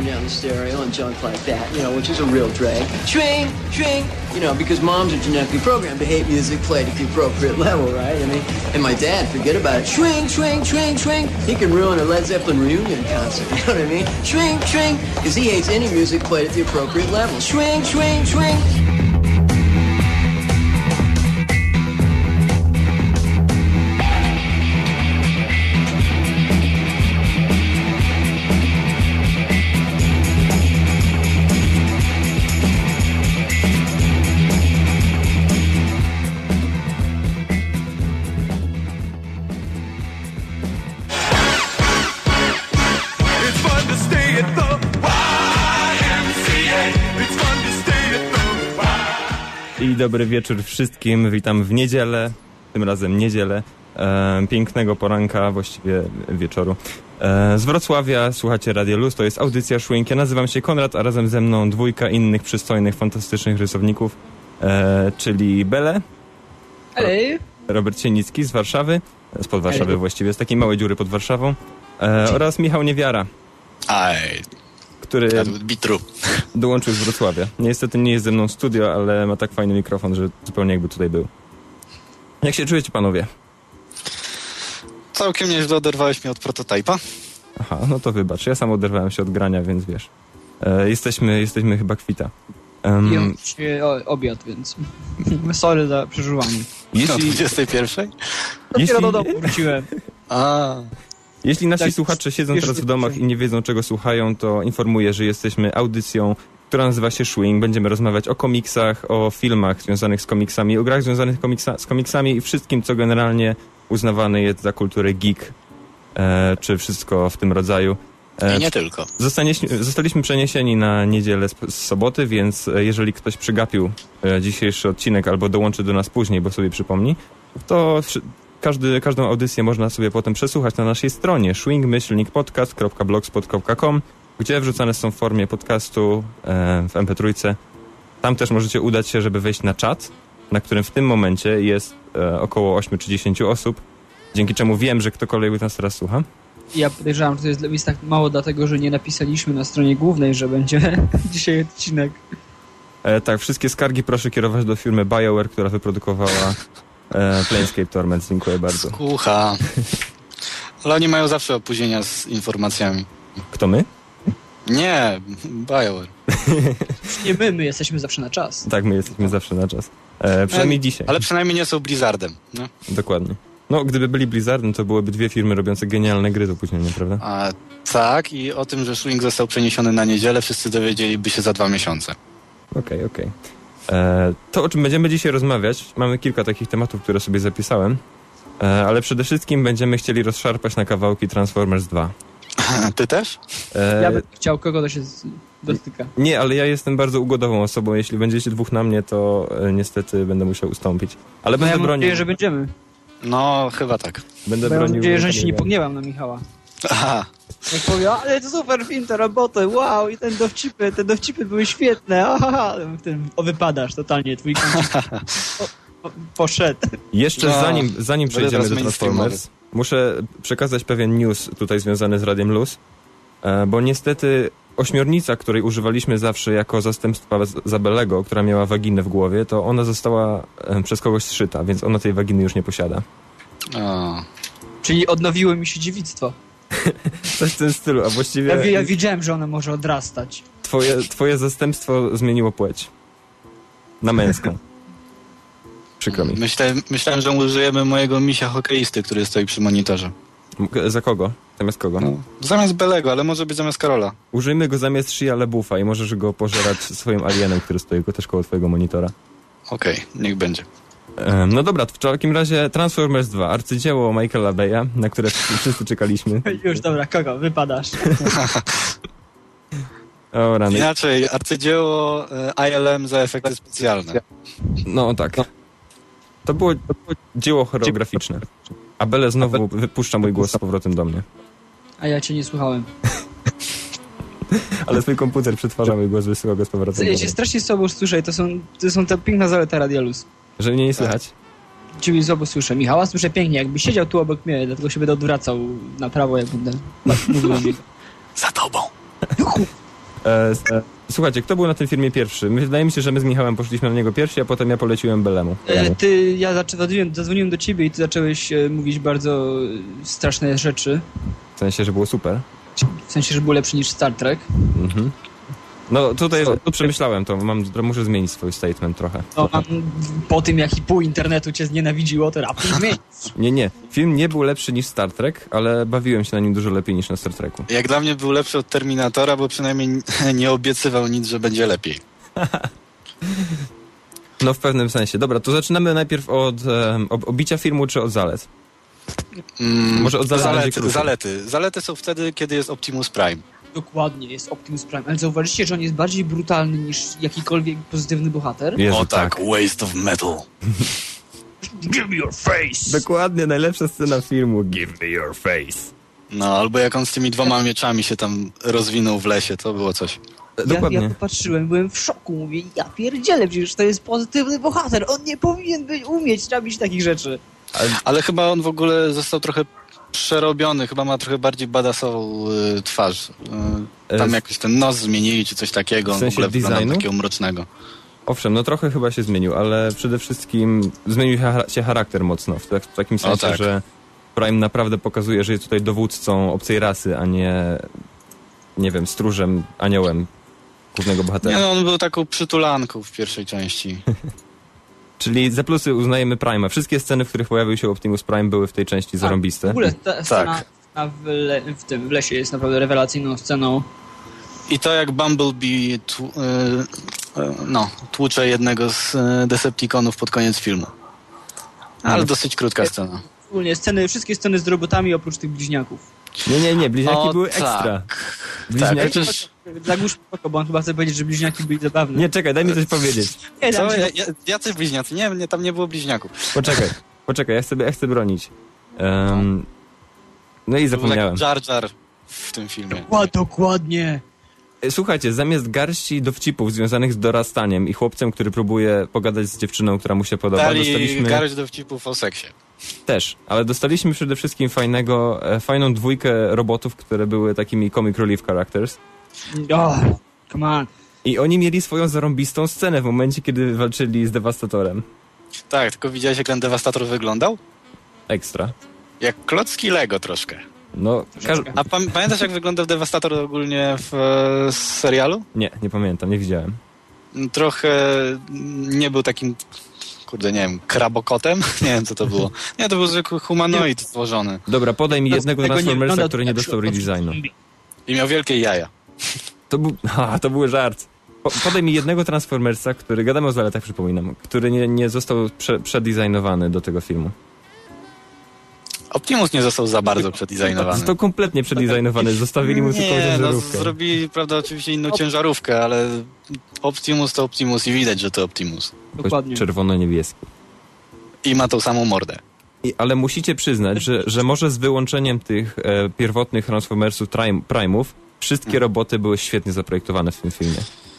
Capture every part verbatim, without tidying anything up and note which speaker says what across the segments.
Speaker 1: turn down the stereo and junk like that, you know, which is a real drag. Swing, swing, you know, because moms are genetically programmed to hate music played at the appropriate level, right? I mean, and my dad, forget about it. Swing, swing, swing, swing. He can ruin a Led Zeppelin reunion concert, you know what I mean? Swing, swing, because he hates any music played at the appropriate level. Swing, swing, swing.
Speaker 2: I dobry wieczór wszystkim, witam w niedzielę, tym razem niedzielę, e, pięknego poranka, właściwie wieczoru. E, z Wrocławia słuchacie Radio Luz, to jest audycja Szwing. Ja nazywam się Konrad, a razem ze mną dwójka innych przystojnych, fantastycznych rysowników, e, czyli Bele,
Speaker 3: Hej.
Speaker 2: Robert Sienicki z Warszawy, spod Warszawy Hej. Właściwie, z takiej małej dziury pod Warszawą, e, oraz Michał Niewiara.
Speaker 4: Aj.
Speaker 2: Który dołączył z Wrocławia. Niestety nie jest ze mną w studio, ale ma tak fajny mikrofon, że zupełnie jakby tutaj był. Jak się czujecie, panowie?
Speaker 4: Całkiem nieźle, oderwałeś mnie od prototypa.
Speaker 2: Aha, no to wybacz. Ja sam oderwałem się od grania, więc wiesz. E, jesteśmy, jesteśmy chyba kwita. Um,
Speaker 3: Jem się obiad, więc sorry za przeżuwanie.
Speaker 4: Jeśli... O dwudziestej pierwszej?
Speaker 3: Dopiero do domu wróciłem.
Speaker 4: A.
Speaker 2: Jeśli nasi
Speaker 3: tak,
Speaker 2: słuchacze siedzą teraz w domach i nie wiedzą, czego słuchają, to informuję, że jesteśmy audycją, która nazywa się Szwing. Będziemy rozmawiać o komiksach, o filmach związanych z komiksami, o grach związanych komiksa- z komiksami i wszystkim, co generalnie uznawane jest za kulturę geek, e, czy wszystko w tym rodzaju.
Speaker 4: E, I nie tylko.
Speaker 2: Zostaliśmy, zostaliśmy przeniesieni na niedzielę z, z soboty, więc jeżeli ktoś przegapił e, dzisiejszy odcinek albo dołączy do nas później, bo sobie przypomni, to... Każdy, każdą audycję można sobie potem przesłuchać na naszej stronie szwing myślnik podcast kropka blogspot kropka com, gdzie wrzucane są w formie podcastu e, w em pe trzy. Tam też możecie udać się, żeby wejść na czat, na którym w tym momencie jest e, około osiem czy dziesięć osób, dzięki czemu wiem, że ktokolwiek nas teraz słucha.
Speaker 3: Ja podejrzewam, że to jest, jest tak mało dlatego, że nie napisaliśmy na stronie głównej, że będzie dzisiaj odcinek.
Speaker 2: E, tak, wszystkie skargi proszę kierować do firmy BioWare, która wyprodukowała E, Planescape Torment, dziękuję bardzo.
Speaker 4: Skucha. Ale oni mają zawsze opóźnienia z informacjami.
Speaker 2: Kto my?
Speaker 4: Nie, BioWare.
Speaker 3: Nie my, my jesteśmy zawsze na czas.
Speaker 2: Tak, my jesteśmy zawsze na czas. E, przynajmniej
Speaker 4: ale,
Speaker 2: dzisiaj.
Speaker 4: Ale przynajmniej nie są Blizzardem. No?
Speaker 2: Dokładnie. No, gdyby byli Blizzardem, to byłyby dwie firmy robiące genialne gry z opóźnieniem, prawda?
Speaker 4: A, tak, i o tym, że Swing został przeniesiony na niedzielę, wszyscy dowiedzieliby się za dwa miesiące.
Speaker 2: Okej, okay, okej. Okay. To, o czym będziemy dzisiaj rozmawiać, mamy kilka takich tematów, które sobie zapisałem, e, ale przede wszystkim będziemy chcieli rozszarpać na kawałki Transformers dwa.
Speaker 4: Ty też?
Speaker 3: E... Ja bym chciał, kogo to się dotyka.
Speaker 2: Nie, ale ja jestem bardzo ugodową osobą. Jeśli będziecie dwóch na mnie, to e, niestety będę musiał ustąpić. Ale
Speaker 3: no
Speaker 2: będę
Speaker 3: ja mam
Speaker 2: bronił...
Speaker 3: nadzieję, że będziemy.
Speaker 4: No, chyba tak.
Speaker 2: Będę
Speaker 3: Bo
Speaker 2: bronił...
Speaker 3: Mam nadzieję, że się nie pogniewam na Michała.
Speaker 4: Aha.
Speaker 3: Jak powie, ale to super film, te roboty, wow, i ten dowcipy, te dowcipy były świetne, aha, ten, o wypadasz totalnie, twój kącik po, poszedł.
Speaker 2: Jeszcze no, zanim, zanim przejdziemy do Transformers, muszę przekazać pewien news tutaj związany z Radiem Luz, bo niestety ośmiornica, której używaliśmy zawsze jako zastępstwa Zabelego, która miała waginę w głowie, to ona została przez kogoś zszyta, więc ona tej waginy już nie posiada.
Speaker 4: O.
Speaker 3: Czyli odnowiło mi się dziewictwo.
Speaker 2: Coś w tym stylu, a właściwie...
Speaker 3: Ja, ja wiedziałem, że ona może odrastać.
Speaker 2: Twoje, twoje zastępstwo zmieniło płeć. Na męską. Przykro mi.
Speaker 4: Myślałem, myślałem, że użyjemy mojego misia hokeisty, który stoi przy monitorze.
Speaker 2: Za kogo? Zamiast kogo?
Speaker 4: No, zamiast Belego, ale może być zamiast Karola.
Speaker 2: Użyjmy go zamiast Shia LaBeoufa i możesz go pożerać swoim alienem, który stoi też koło twojego monitora.
Speaker 4: Okej, okay, niech będzie.
Speaker 2: No dobra, w takim razie Transformers dwa, arcydzieło Michaela Bay'a, na które wszyscy czekaliśmy.
Speaker 3: Już, dobra, kogo? Wypadasz.
Speaker 2: O, rany.
Speaker 4: Inaczej, arcydzieło I L M za efekty specjalne.
Speaker 2: No tak. To było, to było dzieło choreograficzne. A Bele znowu wypuszcza mój głos z powrotem do mnie.
Speaker 3: A ja cię nie słuchałem.
Speaker 2: Ale swój komputer przetwarza mój głos, wysyła go z powrotem.
Speaker 3: Ja cię strasznie słabo słyszę i to są, to są te piękna zaleta Radia Luz.
Speaker 2: Że mnie nie słychać?
Speaker 3: Ciebie słabo słyszę. Michała słyszę pięknie, jakby siedział tu obok mnie, dlatego się będę odwracał na prawo, jak będę mówił.
Speaker 4: Za tobą.
Speaker 2: E, e, słuchajcie, kto był na tym filmie pierwszy? My, wydaje mi się, że my z Michałem poszliśmy na niego pierwsi, a potem ja poleciłem Belemu.
Speaker 3: E, ty, ja zaczę, zadzwoniłem, zadzwoniłem do ciebie i ty zacząłeś e, mówić bardzo e, straszne rzeczy.
Speaker 2: W sensie, że było super.
Speaker 3: W sensie, że był lepszy niż Star Trek.
Speaker 2: Mhm. No tutaj to przemyślałem to, mam, muszę zmienić swój statement trochę.
Speaker 3: No, mam, po tym, jak i pół internetu cię znienawidziło, to raptem zmień.
Speaker 2: Nie, nie. Film nie był lepszy niż Star Trek, ale bawiłem się na nim dużo lepiej niż na Star Treku.
Speaker 4: Jak dla mnie był lepszy od Terminatora, bo przynajmniej nie obiecywał nic, że będzie lepiej.
Speaker 2: No w pewnym sensie. Dobra, to zaczynamy najpierw od um, obicia filmu czy od zalet?
Speaker 4: Mm,
Speaker 2: Może od zalet
Speaker 4: zalety, zalety. Zalety są wtedy, kiedy jest Optimus Prime.
Speaker 3: Dokładnie, jest Optimus Prime. Ale zauważycie, że on jest bardziej brutalny niż jakikolwiek pozytywny bohater?
Speaker 2: Jezu,
Speaker 4: o tak, waste of metal.
Speaker 3: Give me your face!
Speaker 2: Dokładnie, najlepsza scena filmu. Give me your face.
Speaker 4: No, albo jak on z tymi dwoma mieczami się tam rozwinął w lesie, to było coś.
Speaker 2: Dokładnie.
Speaker 3: Ja, ja popatrzyłem, byłem w szoku, mówię, ja pierdzielę, przecież to jest pozytywny bohater, on nie powinien być, umieć robić takich rzeczy.
Speaker 4: Ale, ale chyba on w ogóle został trochę przerobiony, chyba ma trochę bardziej badassową y, twarz. Y, tam
Speaker 2: e,
Speaker 4: jakoś ten nos zmienili, czy coś takiego,
Speaker 2: w
Speaker 4: on
Speaker 2: sensie
Speaker 4: w ogóle wyglądał
Speaker 2: designu?
Speaker 4: takiego mrocznego.
Speaker 2: Owszem, no trochę chyba się zmienił, ale przede wszystkim zmienił się charakter mocno, w, tak, w takim sensie,
Speaker 4: tak.
Speaker 2: że Prime naprawdę pokazuje, że jest tutaj dowódcą obcej rasy, a nie, nie wiem, stróżem, aniołem głównego bohatera.
Speaker 4: Nie no, on był taką przytulanką w pierwszej części.
Speaker 2: Czyli za plusy uznajemy Prime'a. Wszystkie sceny, w których pojawił się Optimus Prime, były w tej części zarąbiste.
Speaker 3: W ogóle ta scena,
Speaker 4: Tak.
Speaker 3: scena w, le, w tym w lesie jest naprawdę rewelacyjną sceną.
Speaker 4: I to jak Bumblebee tł, y, y, no, tłucze jednego z y, Decepticonów pod koniec filmu. Ale dosyć krótka scena.
Speaker 3: Ogólnie sceny, wszystkie sceny z robotami oprócz tych bliźniaków.
Speaker 2: Nie, nie, nie, bliźniaki
Speaker 4: O,
Speaker 2: były
Speaker 4: tak.
Speaker 2: ekstra.
Speaker 4: Tak,
Speaker 2: Bliźniaki...
Speaker 4: chociaż...
Speaker 3: Zagłusz spoko, bo on chyba chce powiedzieć, że bliźniaki byli zabawne.
Speaker 2: Nie, czekaj, daj mi coś powiedzieć.
Speaker 3: Nie, dam
Speaker 4: Co?
Speaker 3: ci-
Speaker 4: Ja, ja, jacy bliźniacy? Nie, nie, tam nie było bliźniaków.
Speaker 2: Poczekaj, poczekaj, ja chcę, ja chcę bronić. Um, no i zapomniałem.
Speaker 4: Był taki Jar Jar w tym filmie.
Speaker 3: Ła, dokładnie.
Speaker 2: Słuchajcie, zamiast garści dowcipów związanych z dorastaniem i chłopcem, który próbuje pogadać z dziewczyną, która mu się podoba,
Speaker 4: Dali
Speaker 2: dostaliśmy...
Speaker 4: garść dowcipów o seksie.
Speaker 2: Też, ale dostaliśmy przede wszystkim fajnego, e, fajną dwójkę robotów, które były takimi comic relief characters.
Speaker 3: Oh, come on.
Speaker 2: I oni mieli swoją zarąbistą scenę w momencie, kiedy walczyli z Devastatorem.
Speaker 4: Tak, tylko widziałeś, jak ten dewastator wyglądał?
Speaker 2: Ekstra.
Speaker 4: Jak klocki Lego troszkę.
Speaker 2: No, każ...
Speaker 4: A pam- pamiętasz, jak wyglądał dewastator ogólnie w e, serialu?
Speaker 2: Nie, nie pamiętam, nie widziałem.
Speaker 4: Trochę nie był takim, kurde, nie wiem, krabokotem? Nie wiem, co to było. Nie, to był zwykły humanoid stworzony.
Speaker 2: Dobra, podaj mi jednego
Speaker 3: Tego nie
Speaker 2: Transformersa,
Speaker 3: wygląda
Speaker 2: który nie
Speaker 3: jak
Speaker 2: dostał
Speaker 3: przy-
Speaker 2: redesignu.
Speaker 4: I miał wielkie jaja.
Speaker 2: To był... Ha, to był żart. Po, podaj mi jednego Transformersa, który, gadamy o zaletach, przypominam, który nie, nie został prze, przedesignowany do tego filmu.
Speaker 4: Optimus nie został za bardzo przedesignowany.
Speaker 2: Został kompletnie przedesignowany, zostawili mu tylko
Speaker 4: Nie, no
Speaker 2: ciężarówkę.
Speaker 4: zrobili, prawda, oczywiście inną ciężarówkę, ale Optimus to Optimus i widać, że to Optimus.
Speaker 3: Dokładnie.
Speaker 2: Czerwono-niebieski.
Speaker 4: I ma tą samą mordę.
Speaker 2: I, ale musicie przyznać, że, że może z wyłączeniem tych e, pierwotnych Transformersów Prime, Prime'ów, wszystkie roboty były świetnie zaprojektowane w tym filmie.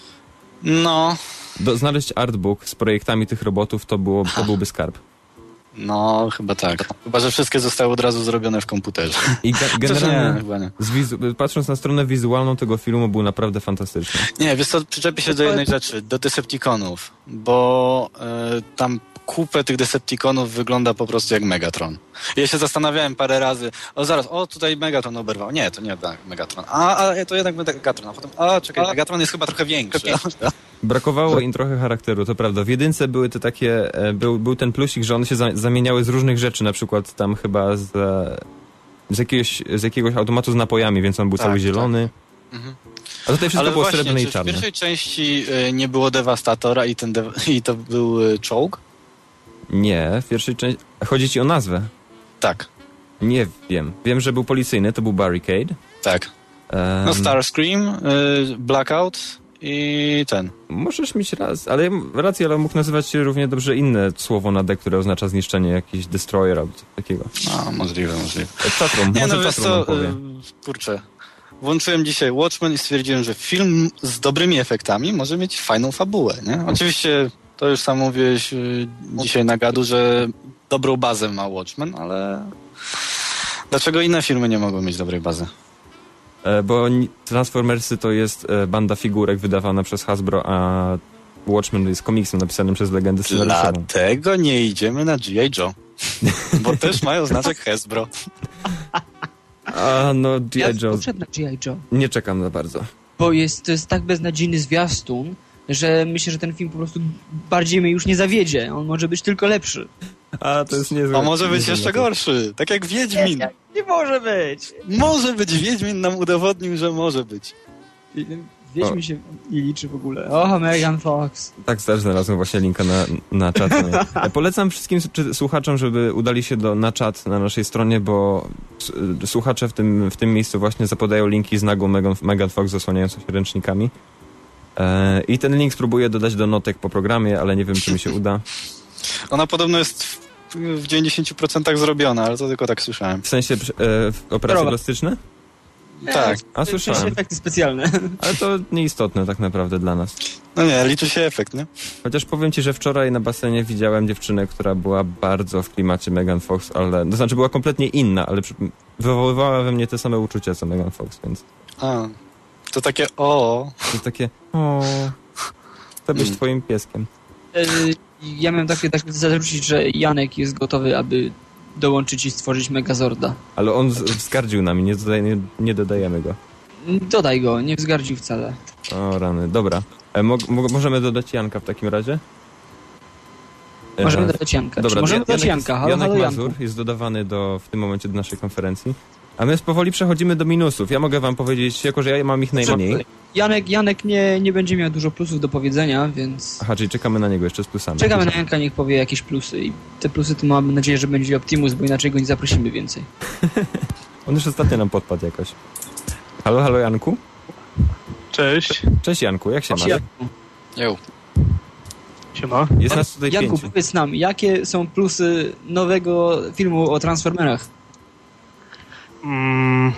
Speaker 4: No,
Speaker 2: Do, znaleźć artbook z projektami tych robotów to, było, to byłby skarb.
Speaker 4: no, chyba tak. Chyba, że wszystkie zostały od razu zrobione w komputerze.
Speaker 2: I ge,
Speaker 4: Chociaż
Speaker 2: generalnie,
Speaker 4: nie, chyba nie.
Speaker 2: z wizu- patrząc na stronę wizualną tego filmu, był naprawdę fantastyczny.
Speaker 4: Nie, wiesz co, przyczepię się do jednej rzeczy, do Decepticonów, bo y, tam kupę tych Decepticonów wygląda po prostu jak Megatron. Ja się zastanawiałem parę razy, o zaraz, o tutaj Megatron oberwał. Nie, to nie tak, Megatron. A, a to jednak Megatron. A potem, a czekaj, Megatron jest chyba trochę większy.
Speaker 2: Brakowało im trochę charakteru, to prawda. W jedynce były te takie, e, był, był ten plusik, że one się za, zamieniały z różnych rzeczy, na przykład tam chyba z, e, z, jakiegoś, z jakiegoś automatu z napojami, więc on był
Speaker 4: Tak,
Speaker 2: cały zielony.
Speaker 4: Mhm.
Speaker 2: A tutaj wszystko
Speaker 4: Ale
Speaker 2: było
Speaker 4: właśnie,
Speaker 2: srebrne i
Speaker 4: czy w
Speaker 2: czarne.
Speaker 4: pierwszej części y, nie było Devastatora i, ten de- i to był y, czołg?
Speaker 2: Nie, w pierwszej części... Chodzi ci o nazwę?
Speaker 4: Tak,
Speaker 2: Nie wiem. Wiem, że był policyjny, to był Barricade.
Speaker 4: tak.
Speaker 2: Um,
Speaker 4: No Starscream, y, Blackout i ten.
Speaker 2: Możesz mieć raz, ale rację, ale mógł nazywać się równie dobrze inne słowo na D, które oznacza zniszczenie, jakiś destroyer albo coś takiego.
Speaker 4: No, możliwe, możliwe.
Speaker 2: Czatrom,
Speaker 4: Nie,
Speaker 2: może
Speaker 4: no wiesz
Speaker 2: Czatrom nam
Speaker 4: co,
Speaker 2: powie.
Speaker 4: y, kurczę. Włączyłem dzisiaj Watchmen i stwierdziłem, że film z dobrymi efektami może mieć fajną fabułę, nie? Oczywiście to już sam mówiłeś y, dzisiaj na gadu, że dobrą bazę ma Watchmen, ale dlaczego inne filmy nie mogą mieć dobrej bazy?
Speaker 2: E, bo Transformersy to jest e, banda figurek wydawana przez Hasbro, a Watchmen jest komiksem napisanym przez legendę scenariuszową.
Speaker 4: Dlatego nie idziemy na G I. Joe. Bo też mają znaczek Hasbro.
Speaker 2: A no, G I.
Speaker 3: Ja
Speaker 2: Joe.
Speaker 3: poszedł na G I. Joe.
Speaker 2: Nie czekam za bardzo.
Speaker 3: Bo jest, to jest tak beznadziejny zwiastun, że myślę, że ten film po prostu bardziej mnie już nie zawiedzie. On może być tylko lepszy.
Speaker 2: A, to jest niezłe.
Speaker 4: A może być
Speaker 2: niezłe
Speaker 4: jeszcze
Speaker 2: na to.
Speaker 4: gorszy. Tak jak Wiedźmin.
Speaker 3: Nie, nie może być.
Speaker 4: Może być. Wiedźmin nam udowodnił, że może być.
Speaker 3: Wiedźmy się nie liczy w ogóle. O, Megan Fox.
Speaker 2: Tak, też znalazłem właśnie linka na, na czat. Ja polecam wszystkim czy, słuchaczom, żeby udali się do, na czat na naszej stronie, bo s- słuchacze w tym, w tym miejscu właśnie zapodają linki z nagą Megan, Megan Fox zasłaniającą się ręcznikami. E, I ten link spróbuję dodać do notek po programie, ale nie wiem, czy mi się uda.
Speaker 4: Ona podobno jest w, w dziewięćdziesiąt procent zrobiona, ale to tylko tak słyszałem.
Speaker 2: W sensie e, operacje
Speaker 3: Zdrowa.
Speaker 2: plastyczne?
Speaker 4: Tak.
Speaker 2: A
Speaker 3: To są
Speaker 2: słyszałem.
Speaker 3: efekty specjalne.
Speaker 2: Ale to nieistotne tak naprawdę dla nas.
Speaker 4: No nie, liczy się efekt, nie?
Speaker 2: Chociaż powiem ci, że wczoraj na basenie widziałem dziewczynę, która była bardzo w klimacie Megan Fox, ale to znaczy była kompletnie inna, ale przy- wywoływała we mnie te same uczucia co Megan Fox, więc
Speaker 4: A, to takie o.
Speaker 2: to takie o, chcę być
Speaker 4: Mm.
Speaker 2: twoim pieskiem.
Speaker 3: E, Ja miałem takie tak zarzucić, że Janek jest gotowy, aby dołączyć i stworzyć Megazorda.
Speaker 2: Ale on z- wzgardził nami, nie, dodaj, nie, nie dodajemy go.
Speaker 3: Dodaj go, nie wzgardził wcale.
Speaker 2: O rany, dobra. E, mo, mo, możemy dodać Janka w takim razie? E,
Speaker 3: Możemy dodać Janka.
Speaker 2: Dobra,
Speaker 3: Czy możemy
Speaker 2: Janek,
Speaker 3: dodać Janka. Halo,
Speaker 2: Janek
Speaker 3: halo,
Speaker 2: Mazur
Speaker 3: Janku.
Speaker 2: jest dodawany do, w tym momencie do naszej konferencji. A my powoli przechodzimy do minusów. Ja mogę wam powiedzieć, jako że ja mam ich najmniej.
Speaker 3: Janek, Janek nie, nie będzie miał dużo plusów do powiedzenia, więc
Speaker 2: Aha, czyli czekamy na niego jeszcze z plusami.
Speaker 3: czekamy na Janka, niech powie jakieś plusy. I te plusy to mam nadzieję, że będzie Optimus, bo inaczej go nie zaprosimy więcej.
Speaker 2: On już ostatnio nam podpadł jakoś. Halo, halo Janku?
Speaker 5: Cześć.
Speaker 2: Cześć Janku, jak się masz?
Speaker 3: Janku,
Speaker 4: Jo.
Speaker 5: Siema.
Speaker 2: Jest nas tutaj
Speaker 3: Janku,
Speaker 2: pięciu.
Speaker 3: powiedz nam, jakie są plusy nowego filmu o Transformerach?
Speaker 5: Mm,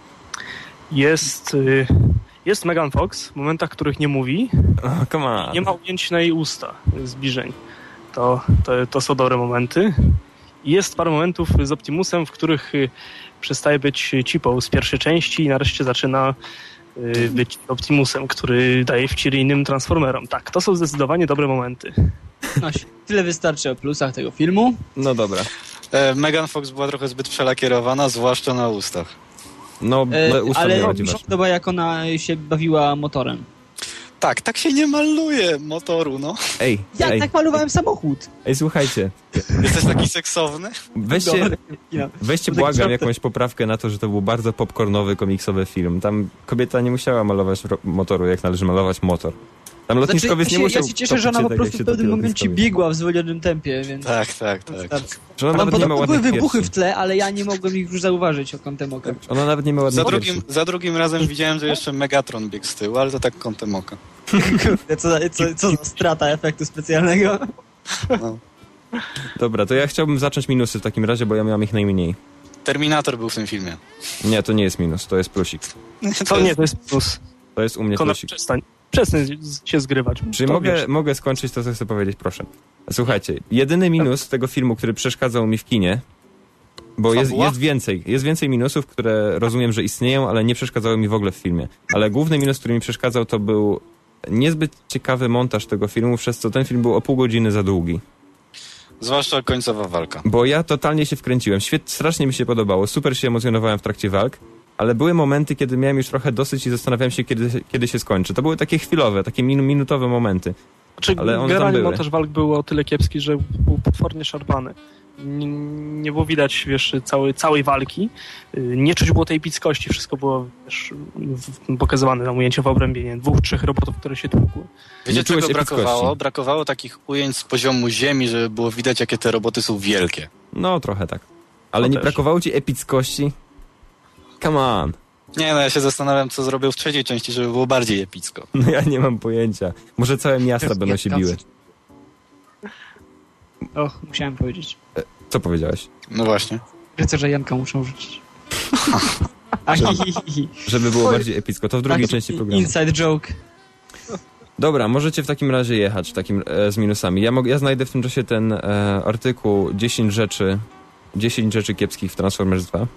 Speaker 5: jest, y, jest Megan Fox w momentach, w których nie mówi.
Speaker 2: Oh, come on.
Speaker 5: Nie ma ujęć na jej usta, zbliżeń. To, to, to są dobre momenty. I jest parę momentów z Optimusem, w których y, przestaje być cipą z pierwszej części i nareszcie zaczyna y, być Optimusem, który daje wciry innym Transformerom. Tak, to są zdecydowanie dobre momenty.
Speaker 3: No, tyle wystarczy o plusach tego filmu.
Speaker 2: No dobra.
Speaker 4: E, Megan Fox była trochę zbyt przelakierowana, zwłaszcza na ustach.
Speaker 2: No,
Speaker 3: E,
Speaker 2: ale usta
Speaker 3: ale
Speaker 2: nie
Speaker 3: mi się podoba, jak ona się bawiła motorem.
Speaker 4: Tak, tak się nie maluje motoru, no.
Speaker 2: Ej,
Speaker 3: Ja
Speaker 2: ej,
Speaker 3: tak malowałem samochód.
Speaker 2: ej, słuchajcie.
Speaker 4: Jesteś taki seksowny?
Speaker 2: Weźcie,
Speaker 3: Dobre kino.
Speaker 2: weźcie
Speaker 3: To tak
Speaker 2: błagam
Speaker 3: żarty.
Speaker 2: jakąś poprawkę na to, że to był bardzo popcornowy, komiksowy film. Tam kobieta nie musiała malować ro- motoru, jak należy malować motor. Tam lotniskowiec
Speaker 3: Znaczy,
Speaker 2: nie
Speaker 3: ja, się,
Speaker 2: musiał
Speaker 3: ja się cieszę, że ona po
Speaker 2: topić się
Speaker 3: prostu
Speaker 2: tak,
Speaker 3: w
Speaker 2: jak się
Speaker 3: pewnym
Speaker 2: topi
Speaker 3: momencie
Speaker 2: lotniskowiec.
Speaker 3: biegła w zwolnionym tempie, więc...
Speaker 4: Tak, tak, tak.
Speaker 3: Wystarczy.
Speaker 2: Że ona
Speaker 3: Tam
Speaker 2: nawet nie ma
Speaker 3: podobno były
Speaker 2: ładnych
Speaker 3: wybuchy
Speaker 2: piersi.
Speaker 3: w tle, ale ja nie mogłem ich już zauważyć od kątem oka.
Speaker 2: Ona nawet nie ma ładnych
Speaker 4: Za
Speaker 2: piersi.
Speaker 4: drugim, za drugim razem widziałem, że jeszcze Megatron biegł z tyłu, ale to tak kątem oka.
Speaker 3: Kurde, co, za- co, co za strata efektu specjalnego.
Speaker 4: No.
Speaker 2: Dobra, to ja chciałbym zacząć minusy w takim razie, bo ja miałam ich najmniej.
Speaker 4: Terminator był w tym filmie.
Speaker 2: Nie, to nie jest minus, to jest plusik.
Speaker 5: To nie, to jest plus.
Speaker 2: To jest u mnie
Speaker 5: Konrad,
Speaker 2: plusik.
Speaker 5: przestań. Przestań z- się zgrywać.
Speaker 2: Czyli
Speaker 5: To
Speaker 2: mogę,
Speaker 5: wiesz.
Speaker 2: mogę skończyć to, co chcę powiedzieć, proszę. Słuchajcie, jedyny minus tego filmu, który przeszkadzał mi w kinie, bo jest,
Speaker 4: Fabuła?
Speaker 2: jest więcej, jest więcej minusów, które rozumiem, że istnieją, ale nie przeszkadzały mi w ogóle w filmie. Ale główny minus, który mi przeszkadzał, to był niezbyt ciekawy montaż tego filmu, przez co ten film był o pół godziny za długi.
Speaker 4: Zwłaszcza końcowa walka.
Speaker 2: Bo ja totalnie się wkręciłem, Świet, strasznie mi się podobało, super się emocjonowałem w trakcie walk, ale były momenty, kiedy miałem już trochę dosyć i zastanawiałem się, kiedy, kiedy się skończy. To były takie chwilowe, takie min, minutowe momenty.
Speaker 5: Znaczy,
Speaker 2: ale one tam
Speaker 5: generalnie
Speaker 2: były.
Speaker 5: montaż walk był o tyle kiepski, że był potwornie szarpany. Nie, nie było widać, wiesz, całej, całej walki. Yy, Nie czuć było tej epickości. Wszystko było, wiesz, w- pokazywane na ujęciu w obrębie nie, dwóch, trzech robotów, które się tłukły.
Speaker 4: Wiecie,
Speaker 2: Nie czułeś
Speaker 4: czego
Speaker 2: epickości.
Speaker 4: brakowało? Brakowało takich ujęć z poziomu ziemi, żeby było widać, jakie te roboty są wielkie.
Speaker 2: No, trochę tak. Ale
Speaker 5: To
Speaker 2: nie
Speaker 5: też.
Speaker 2: brakowało ci epickości? Come on.
Speaker 4: Nie, no ja się zastanawiam, co zrobił w trzeciej części, żeby było bardziej epicko.
Speaker 2: No ja nie mam pojęcia. Może całe miasta będą się biły.
Speaker 3: Och, musiałem powiedzieć.
Speaker 2: Co powiedziałeś?
Speaker 4: No właśnie.
Speaker 3: Rycerze Janka muszą rzucić. A hi, hi, hi, hi.
Speaker 2: Żeby było bardziej epicko. To w drugiej
Speaker 3: Taki
Speaker 2: części programu.
Speaker 3: Inside joke.
Speaker 2: Dobra, możecie w takim razie jechać takim, e, z minusami. Ja, mogę, ja znajdę w tym czasie ten e, artykuł dziesięć rzeczy dziesięć rzeczy kiepskich w Transformers dwa.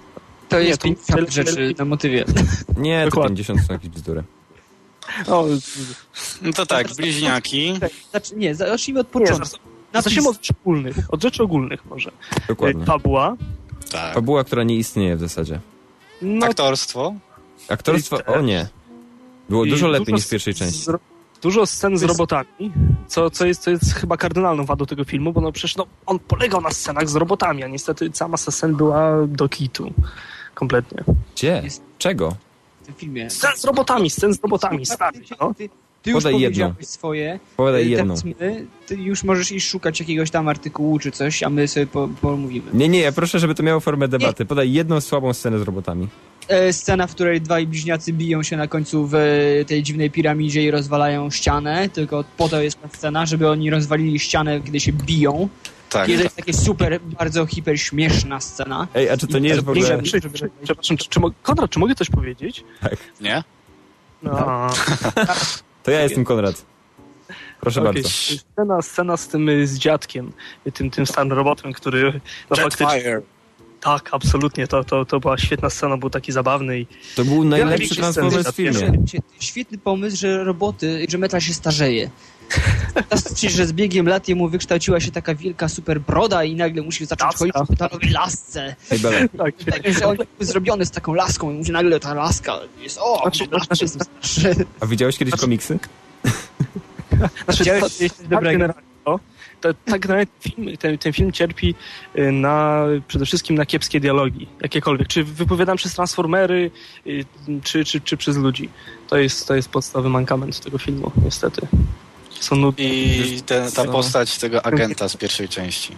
Speaker 3: To
Speaker 5: Nie,
Speaker 3: jest
Speaker 5: to
Speaker 3: pięćdziesiąt rzeczy na motywie.
Speaker 2: Nie, to
Speaker 5: Dokładnie.
Speaker 2: pięćdziesiąt są jakieś bzdury.
Speaker 5: O,
Speaker 4: No to tak, bliźniaki.
Speaker 3: Znaczy, nie, zacznijmy od
Speaker 5: nie,
Speaker 3: początku.
Speaker 5: zaraz-
Speaker 3: Napis-
Speaker 5: zacznijmy od rzeczy ogólnych. Od rzeczy ogólnych może.
Speaker 2: Dokładnie.
Speaker 5: Fabuła.
Speaker 4: Tak.
Speaker 2: Fabuła, która nie istnieje w zasadzie.
Speaker 5: No,
Speaker 4: Aktorstwo.
Speaker 2: Aktorstwo, o nie. Było
Speaker 5: i
Speaker 2: dużo lepiej
Speaker 5: dużo
Speaker 2: niż w pierwszej
Speaker 5: z-
Speaker 2: części.
Speaker 5: z- Dużo scen z
Speaker 3: jest-
Speaker 5: robotami, co, co, jest, co jest chyba kardynalną wadą tego filmu, bo no przecież no, on polegał na scenach z robotami, a niestety cała masa scen była do kitu. Kompletnie.
Speaker 2: Gdzie?
Speaker 3: Jest-
Speaker 2: Czego?
Speaker 3: w tym filmie.
Speaker 5: Scen z robotami, scen z robotami, stary, no.
Speaker 3: Ty, ty już
Speaker 2: Podaj
Speaker 3: powiedziałeś
Speaker 2: jedną.
Speaker 3: swoje.
Speaker 2: Podaj
Speaker 3: Y,
Speaker 2: jedną.
Speaker 3: teraz my, ty już możesz iść szukać jakiegoś tam artykułu czy coś, a my sobie po, pomówimy.
Speaker 2: Nie, nie, ja proszę, żeby to miało formę debaty. Podaj jedną słabą scenę z robotami.
Speaker 3: E, scena, w której dwaj bliźniacy biją się na końcu w e, tej dziwnej piramidzie i rozwalają ścianę, tylko po to jest ta scena, żeby oni rozwalili ścianę, kiedy się biją.
Speaker 4: Tak.
Speaker 3: I to jest takie super, bardzo hiper śmieszna scena.
Speaker 2: Ej, a czy to nie jest w ogóle...
Speaker 3: Żeby-
Speaker 5: Czy, czy, przepraszam, czy, czy, mo- Konrad, czy mogę coś powiedzieć?
Speaker 4: Nie?
Speaker 5: No.
Speaker 2: To ja jestem Konrad. Proszę
Speaker 5: Okej,
Speaker 2: bardzo.
Speaker 5: Scena, scena z tym, y, z dziadkiem, y, tym, tym starym robotem, który no, faktycznie...
Speaker 4: Jetfire.
Speaker 5: Tak, absolutnie, to, to, to była świetna scena, był taki zabawny i
Speaker 2: To był najlepszy
Speaker 5: więcej
Speaker 2: Transformers w
Speaker 5: scen.
Speaker 2: filmie.
Speaker 3: Świetny pomysł, że roboty, że metal się starzeje. Wystarczy, że z biegiem lat jemu wykształciła się taka wielka super broda i nagle musi zacząć
Speaker 5: Laska.
Speaker 3: chodzić w metalowej lasce.
Speaker 2: Ej, Bele,
Speaker 5: tak,
Speaker 3: Tak, że on był zrobiony z taką laską i musi nagle ta laska jest, o,
Speaker 5: Znaczy,
Speaker 3: znaczy,
Speaker 5: znaczy-
Speaker 3: jestem starszy.
Speaker 2: a widziałeś kiedyś komiksy?
Speaker 5: Znaczy,
Speaker 3: Widziałeś
Speaker 5: to,
Speaker 3: coś
Speaker 5: tak
Speaker 3: dobrego?
Speaker 5: generalnie, to, to, tak generalnie film, ten, ten film cierpi y, na, przede wszystkim na kiepskie dialogi, jakiekolwiek. Czy wypowiadam przez Transformery, y, czy, czy, czy przez ludzi. To jest, to jest podstawowy mankament tego filmu, niestety. Są nudne.
Speaker 4: I ten, ta
Speaker 2: Co?
Speaker 4: postać tego agenta z pierwszej części.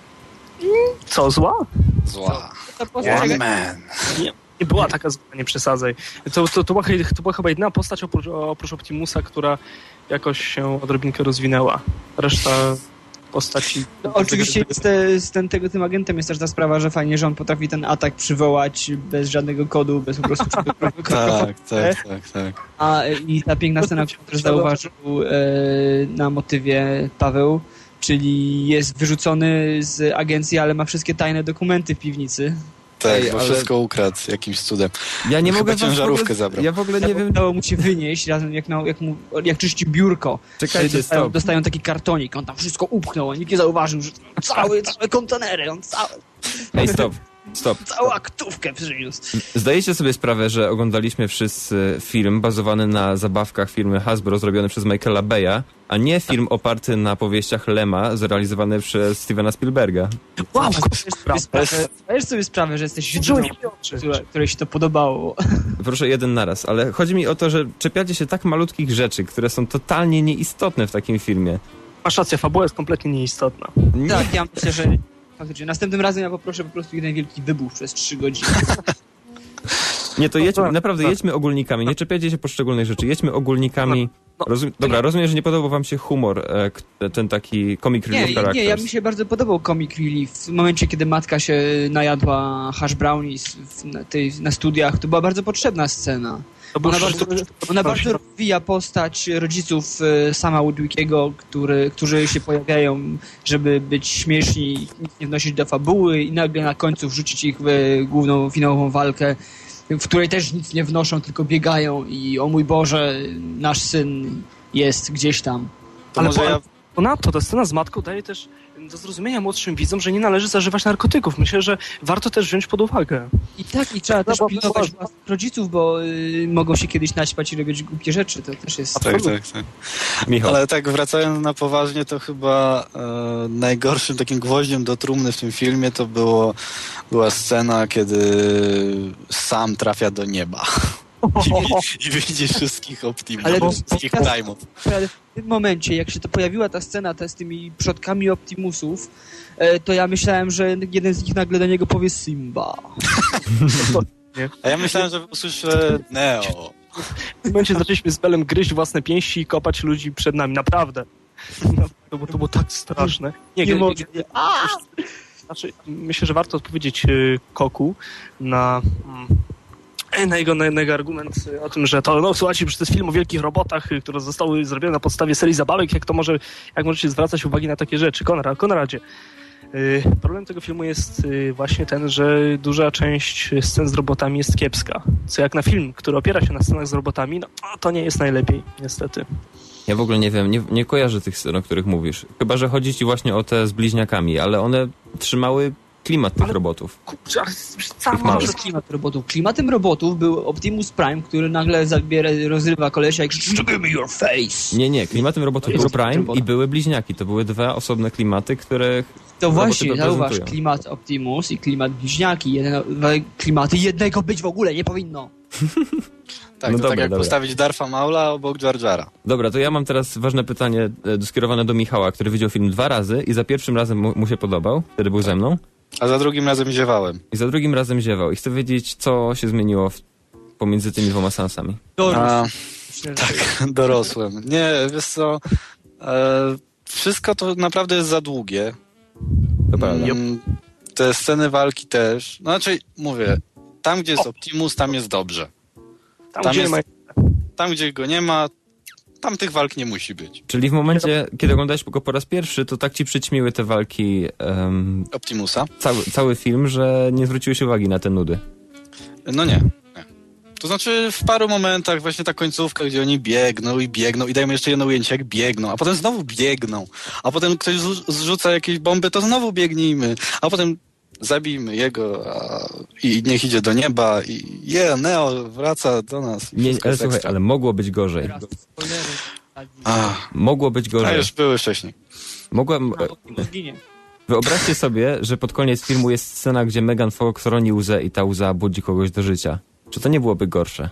Speaker 5: Co, zła?
Speaker 4: Zła.
Speaker 3: Ta postać,
Speaker 4: One
Speaker 3: jak-
Speaker 4: man.
Speaker 5: Nie, nie była taka zła, nie przesadzaj. To, to, to, była, to była chyba jedyna postać oprócz, oprócz Optimusa, która jakoś się odrobinkę rozwinęła. Reszta postaci...
Speaker 3: No, oczywiście z, te, z ten, tego, tym agentem jest też ta sprawa, że fajnie, że on potrafi ten atak przywołać bez żadnego kodu, bez po prostu...
Speaker 4: Tak, tak, tak, tak.
Speaker 3: A i ta piękna scena, którą też zauważył e, na motywie Paweł, czyli jest wyrzucony z agencji, ale ma wszystkie tajne dokumenty w piwnicy.
Speaker 4: Tak,
Speaker 2: Ej,
Speaker 4: bo
Speaker 2: ale-
Speaker 4: wszystko ukradł jakimś cudem.
Speaker 2: Ja nie
Speaker 4: Chyba
Speaker 2: mogę was w
Speaker 4: ciężarówkę
Speaker 2: ogóle...
Speaker 4: zabrał.
Speaker 2: Ja w ogóle nie wiem...
Speaker 3: Udało mu się wynieść, razem jak, na, jak, mu, jak czyści biurko.
Speaker 2: Czekajcie,
Speaker 3: dostają,
Speaker 2: stop.
Speaker 3: dostają taki kartonik, on tam wszystko upchnął, a nikt nie zauważył, że cały, całe kontenery, on cały,
Speaker 2: Ej, stop, stop.
Speaker 3: całą aktówkę przyniósł.
Speaker 2: Zdajecie sobie sprawę, że oglądaliśmy wszyscy film bazowany na zabawkach firmy Hasbro zrobiony przez Michaela Beya, a nie film oparty na powieściach Lema zrealizowany przez Stevena Spielberga.
Speaker 5: Wow,
Speaker 3: Zdajesz sobie sprawę, zdajesz sobie sprawę, że jesteś jedyną, która- której się to podobało.
Speaker 2: Proszę jeden naraz, ale chodzi mi o to, że czepiacie się tak malutkich rzeczy, które są totalnie nieistotne w takim filmie.
Speaker 5: Masz rację, fabuła jest kompletnie nieistotna.
Speaker 2: Nie,
Speaker 3: Tak, ja myślę, że faktycznie. Następnym razem ja poproszę po prostu jeden wielki wybuch przez trzy godziny.
Speaker 2: nie to jedźmy,
Speaker 5: tak,
Speaker 2: naprawdę
Speaker 5: tak.
Speaker 2: jedźmy ogólnikami, nie czepiajcie się poszczególnych rzeczy, jedźmy ogólnikami.
Speaker 5: No,
Speaker 2: Rozum, dobra, rozumiem, że nie podobał wam się humor, e, k- ten taki comic relief
Speaker 3: Nie,
Speaker 2: characters.
Speaker 3: nie, ja mi się bardzo podobał Comic Relief. W momencie, kiedy matka się najadła hash brownies w, na, tej, na studiach, to była bardzo potrzebna scena.
Speaker 5: To był
Speaker 3: Ona
Speaker 5: bardzo,
Speaker 3: bardzo, ona bardzo rozwija postać rodziców e, Sama Woodwickiego, który, którzy się pojawiają, żeby być śmieszni, nic nie wnosić do fabuły i nagle na końcu wrzucić ich w e, główną, finałową walkę, w której też nic nie wnoszą, tylko biegają i o mój Boże, nasz syn jest gdzieś tam.
Speaker 4: To
Speaker 5: Ale
Speaker 4: może
Speaker 5: po-
Speaker 4: ja...
Speaker 5: Ponadto ta scena z matką daje też do zrozumienia młodszym widzom, że nie należy zażywać narkotyków. Myślę, że warto też wziąć pod uwagę.
Speaker 3: I tak, i trzeba też
Speaker 5: No, bo-
Speaker 3: pilnować
Speaker 5: bo-
Speaker 3: własnych rodziców, bo y, mogą się kiedyś naćpać i robić głupie rzeczy, to też jest...
Speaker 4: Tak, tak, tak.
Speaker 2: Michał,
Speaker 4: Ale tak wracając na poważnie, to chyba e, najgorszym takim gwoździem do trumny w tym filmie to było, była scena, kiedy sam trafia do nieba. I, i widzi wszystkich Optimus,
Speaker 3: Ale to-
Speaker 4: wszystkich
Speaker 3: to-
Speaker 4: Prime'ów.
Speaker 3: Ale w tym momencie, jak się to pojawiła ta scena ta z tymi przodkami Optimusów, e, to ja myślałem, że jeden z nich nagle do niego powie Simba.
Speaker 4: A ja myślałem, że usłyszę Neo.
Speaker 5: W tym momencie zaczęliśmy z Belem gryźć własne pięści i kopać ludzi przed nami. Naprawdę. No, to, było, to było tak straszne. Nie,
Speaker 3: Nie
Speaker 5: nie,
Speaker 3: mogę.
Speaker 5: nie, znaczy, myślę, że warto odpowiedzieć y, Koku na, mm, na, jego, na, na jego argument y, o tym, że to, no słuchajcie, przecież to jest film o wielkich robotach, y, które zostały zrobione na podstawie serii zabawek, jak to może, jak możecie zwracać uwagi na takie rzeczy. Konrad, Konradzie, Y, problem tego filmu jest y, właśnie ten, że duża część scen z robotami jest kiepska. Co jak na film, który opiera się na scenach z robotami, no to nie jest najlepiej, niestety.
Speaker 2: Ja w ogóle nie wiem, nie, nie kojarzę tych scen, o których mówisz. Chyba że chodzi ci właśnie o te z bliźniakami, ale one trzymały klimat tych
Speaker 5: ale,
Speaker 2: robotów.
Speaker 5: Kurczę, ale
Speaker 2: Tych
Speaker 3: To
Speaker 2: małych.
Speaker 3: jest klimat robotów. Klimatem robotów był Optimus Prime, który nagle zabiera, rozrywa kolesia i krzyczy "Give me your face!"
Speaker 2: Nie, nie, klimatem robotów
Speaker 3: To
Speaker 2: był
Speaker 3: jest
Speaker 2: Prime
Speaker 3: robot.
Speaker 2: i były bliźniaki. To były dwa osobne klimaty, które
Speaker 3: To
Speaker 2: roboty
Speaker 3: właśnie, zauważ,
Speaker 2: reprezentują.
Speaker 3: klimat Optimus i klimat bliźniaki. Jedno, klimaty jednego być w ogóle nie powinno.
Speaker 4: Tak,
Speaker 2: No
Speaker 4: to
Speaker 2: dobra,
Speaker 4: tak jak
Speaker 2: dobra.
Speaker 4: postawić Darfa Maula obok Jar Jara.
Speaker 2: Dobra, to ja mam teraz ważne pytanie e, skierowane do Michała, który widział film dwa razy i za pierwszym razem mu, mu się podobał, wtedy był ze mną,
Speaker 4: A za drugim razem ziewałem.
Speaker 2: i za drugim razem ziewał. I chcę wiedzieć, co się zmieniło w, pomiędzy tymi dwoma seansami.
Speaker 4: A,
Speaker 3: Myślę, że-
Speaker 4: tak, dorosłem. Nie, wiesz co, e, wszystko to naprawdę jest za długie.
Speaker 2: To prawda.
Speaker 4: Mm, te sceny walki też. Znaczy, mówię, tam gdzie jest Optimus, tam jest dobrze.
Speaker 5: Tam,
Speaker 4: Tam
Speaker 5: gdzie
Speaker 4: jest-
Speaker 5: ma...
Speaker 4: Tam gdzie go nie ma, tam tych walk nie musi być.
Speaker 2: Czyli w momencie, kiedy oglądałeś go po raz pierwszy, to tak ci przyćmiły te walki em,
Speaker 4: Optimusa?
Speaker 2: cały, cały film, że nie zwróciłeś uwagi na te nudy.
Speaker 4: No nie, nie. To znaczy w paru momentach właśnie ta końcówka, gdzie oni biegną i biegną i dajmy jeszcze jedno ujęcie, jak biegną, a potem znowu biegną, a potem ktoś zrzu- zrzuca jakieś bomby, to znowu biegnijmy, a potem zabijmy jego a, i niech idzie do nieba i je, Neo wraca do nas. I
Speaker 2: Nie,
Speaker 4: wszystko
Speaker 2: ale
Speaker 4: jest
Speaker 2: słuchaj,
Speaker 4: ekstra.
Speaker 2: ale mogło być gorzej.
Speaker 3: Teraz spoilery.
Speaker 4: A,
Speaker 2: Mogło być
Speaker 4: a
Speaker 2: gorzej.
Speaker 4: już były wcześniej.
Speaker 2: Mogłem... e,
Speaker 3: Optimus ginie.
Speaker 2: Wyobraźcie sobie, że pod koniec filmu jest scena, gdzie Megan Fox roni łzę i ta łza budzi kogoś do życia. Czy to nie byłoby gorsze?